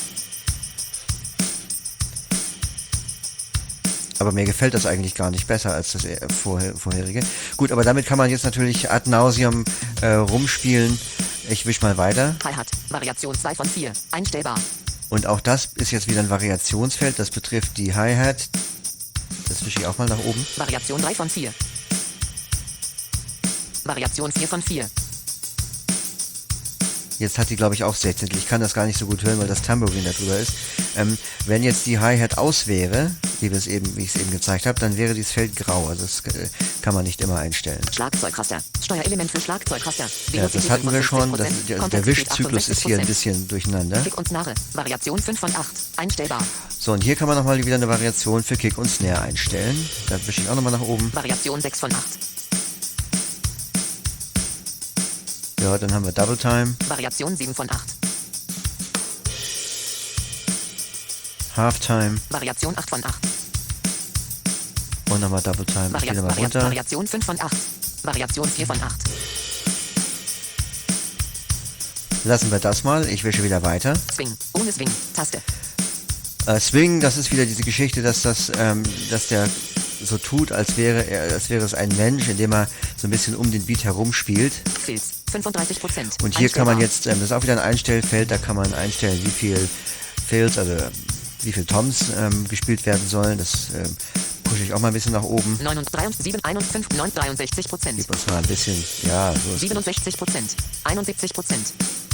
Aber mir gefällt das eigentlich gar nicht besser als das äh, vorher, vorherige. Gut, aber damit kann man jetzt natürlich ad nauseam äh, rumspielen. Ich wisch mal weiter. Hi-Hat, Variation zwei von vier, einstellbar. Und auch das ist jetzt wieder ein Variationsfeld. Das betrifft die Hi-Hat. Das wische ich auch mal nach oben. Variation drei von vier. Variation vier von vier. Jetzt hat die, glaube ich, auch sechzehn. Ich kann das gar nicht so gut hören, weil das Tambourine da drüber ist. Ähm, wenn jetzt die Hi-Hat aus wäre, wie, wir es eben, wie ich es eben gezeigt habe, dann wäre dieses Feld grau. Also das äh, kann man nicht immer einstellen. Schlagzeugraster. Steuerelement für Schlagzeugraster. Ja, das hatten wir schon. Das, der, also der Wischzyklus ist hier ein bisschen durcheinander. Kick und Snare. Variation fünf von acht. Einstellbar. So, und hier kann man nochmal wieder eine Variation für Kick und Snare einstellen. Da wische ich auch nochmal nach oben. Variation sechs von acht. Ja, dann haben wir Double Time, Variation sieben von acht. Half Time Variation acht von acht. und nochmal Double Time. Ich Varia gehe nochmal Varia runter. Variation fünf von acht. Variation vier von acht. Lassen wir das mal. Ich wische wieder weiter. Swing. Ohne Swing. Taste. Äh, Swing, das ist wieder diese Geschichte, dass das, ähm, dass der so tut, als wäre er, als wäre es ein Mensch, indem er so ein bisschen um den Beat herumspielt. Filz. fünfunddreißig Prozent. Und hier kann man jetzt, ähm, das ist auch wieder ein Einstellfeld, da kann man einstellen, wie viel Fills, also wie viel Toms ähm, gespielt werden sollen. Das ähm, pushe ich auch mal ein bisschen nach oben. neun und drei und sieben, eins und fünf, neun, dreiundsechzig Prozent. Gib uns mal ein bisschen, ja, so ist siebenundsechzig Prozent. einundsiebzig Prozent.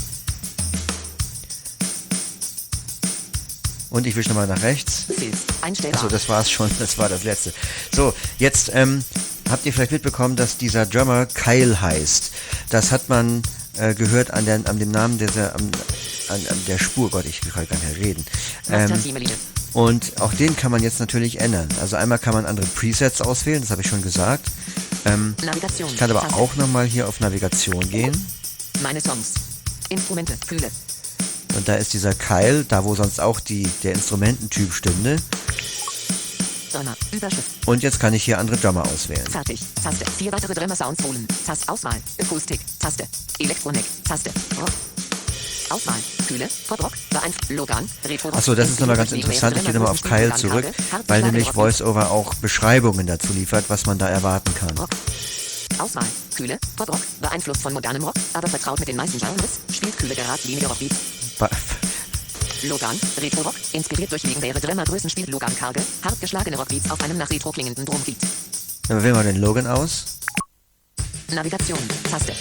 Und ich wische nochmal nach rechts. Filz. Einstellbar. Achso, das war's schon, das war das letzte. So, jetzt ähm, habt ihr vielleicht mitbekommen, dass dieser Drummer Kyle heißt. Das hat man äh, gehört an, der, an dem Namen dieser, an, an, an der Spur. Gott, ich kann gar nicht mehr reden. Ähm, und auch den kann man jetzt natürlich ändern. Also einmal kann man andere Presets auswählen, das habe ich schon gesagt. Ähm, Navigation. ich kann aber Taste. auch nochmal hier auf Navigation gehen. Meine Songs. Instrumente. Fühle. Und da ist dieser Kyle, da wo sonst auch die, der Instrumententyp stünde. Drummer. Überschrift. Und jetzt kann ich hier andere Drummer auswählen. Fertig. Taste. Vier weitere Drummer-Sounds holen. Taste. Auswahl. Akustik. Taste. Elektronik. Taste. Rock. Auswahl. Kühle. Pop-Rock. Beeinflusst. Logan. Retro. Achso, das ist nochmal ganz interessant. Ich gehe nochmal auf Kyle zurück, weil nämlich VoiceOver auch Beschreibungen dazu liefert, was man da erwarten kann. Rock. Auswahl. Kühle. Pop-Rock. Beeinflusst von modernem Rock, aber vertraut mit den meisten Genres. Spielt kühle geradlinige Rockbeats. Ba Logan, Retro-Rock, inspiriert durch legendäre Drummergrößen spielt Logan karge, hart geschlagene Rockbeats auf einem nach Retro klingenden Drumbeat. Dann wählen wir den Logan aus. Navigation, Taste.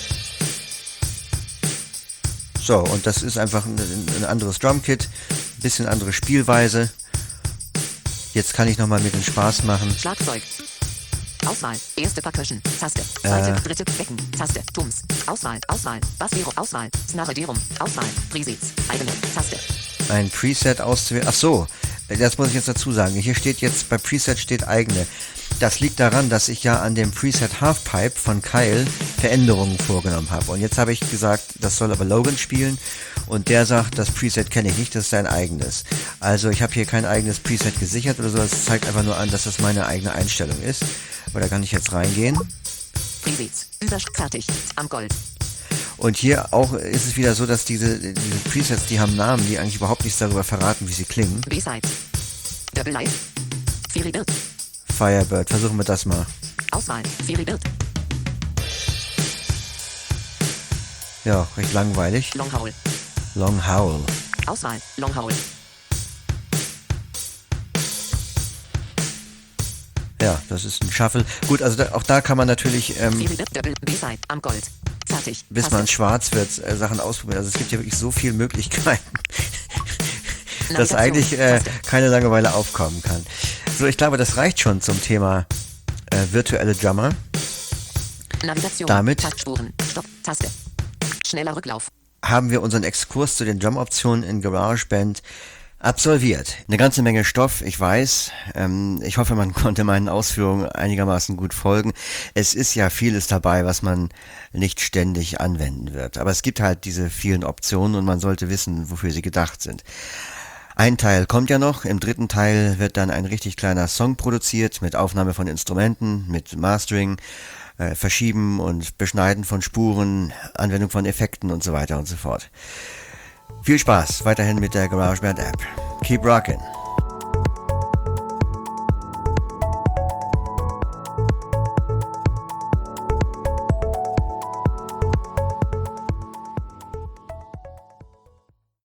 So, und das ist einfach ein, ein anderes Drumkit, ein bisschen andere Spielweise. Jetzt kann ich nochmal mit dem Spaß machen. Schlagzeug. Auswahl, erste Percussion, Taste. Zweite, Äh. dritte, Becken, Taste. Tums. Auswahl, Auswahl, Bass, Dero, Auswahl, Snare, Derum, Auswahl, Presets, eigene, Taste. Ein Preset auszuwählen. Ach so, das muss ich jetzt dazu sagen. Hier steht jetzt, bei Preset steht eigene. Das liegt daran, dass ich ja an dem Preset Halfpipe von Kyle Veränderungen vorgenommen habe. Und jetzt habe ich gesagt, das soll aber Logan spielen. Und der sagt, das Preset kenne ich nicht, das ist sein eigenes. Also ich habe hier kein eigenes Preset gesichert oder so. Das zeigt einfach nur an, dass das meine eigene Einstellung ist. Aber da kann ich jetzt reingehen. Presets, Überschrift, fertig, am Gold. Und hier auch ist es wieder so, dass diese, diese Presets, die haben Namen, die eigentlich überhaupt nichts darüber verraten, wie sie klingen. B-Sides. Double Life. Fury Bird. Firebird, versuchen wir das mal. Auswahl, Fury Bird. Ja, recht langweilig. Long Howl. Long Howl. Auswahl, Long Howl. Ja, das ist ein Shuffle. Gut, also da, auch da kann man natürlich, ähm, Siri Bip Doppel B-Side am Gold. Fertig. bis Taste. man schwarz wird, äh, Sachen ausprobieren. Also es gibt ja wirklich so viele Möglichkeiten, dass Navigation. eigentlich äh, Taste. keine Langeweile aufkommen kann. So, ich glaube, das reicht schon zum Thema äh, virtuelle Drummer. Navigation. Damit- Tastspuren. Stopp. Taste. Schneller Rücklauf. Haben wir unseren Exkurs zu den Drum-Optionen in GarageBand absolviert. Eine ganze Menge Stoff, ich weiß. Ähm, ich hoffe, man konnte meinen Ausführungen einigermaßen gut folgen. Es ist ja vieles dabei, was man nicht ständig anwenden wird. Aber es gibt halt diese vielen Optionen und man sollte wissen, wofür sie gedacht sind. Ein Teil kommt ja noch. Im dritten Teil wird dann ein richtig kleiner Song produziert mit Aufnahme von Instrumenten, mit Mastering, äh, Verschieben und Beschneiden von Spuren, Anwendung von Effekten und so weiter und so fort. Viel Spaß weiterhin mit der GarageBand App. Keep rockin'!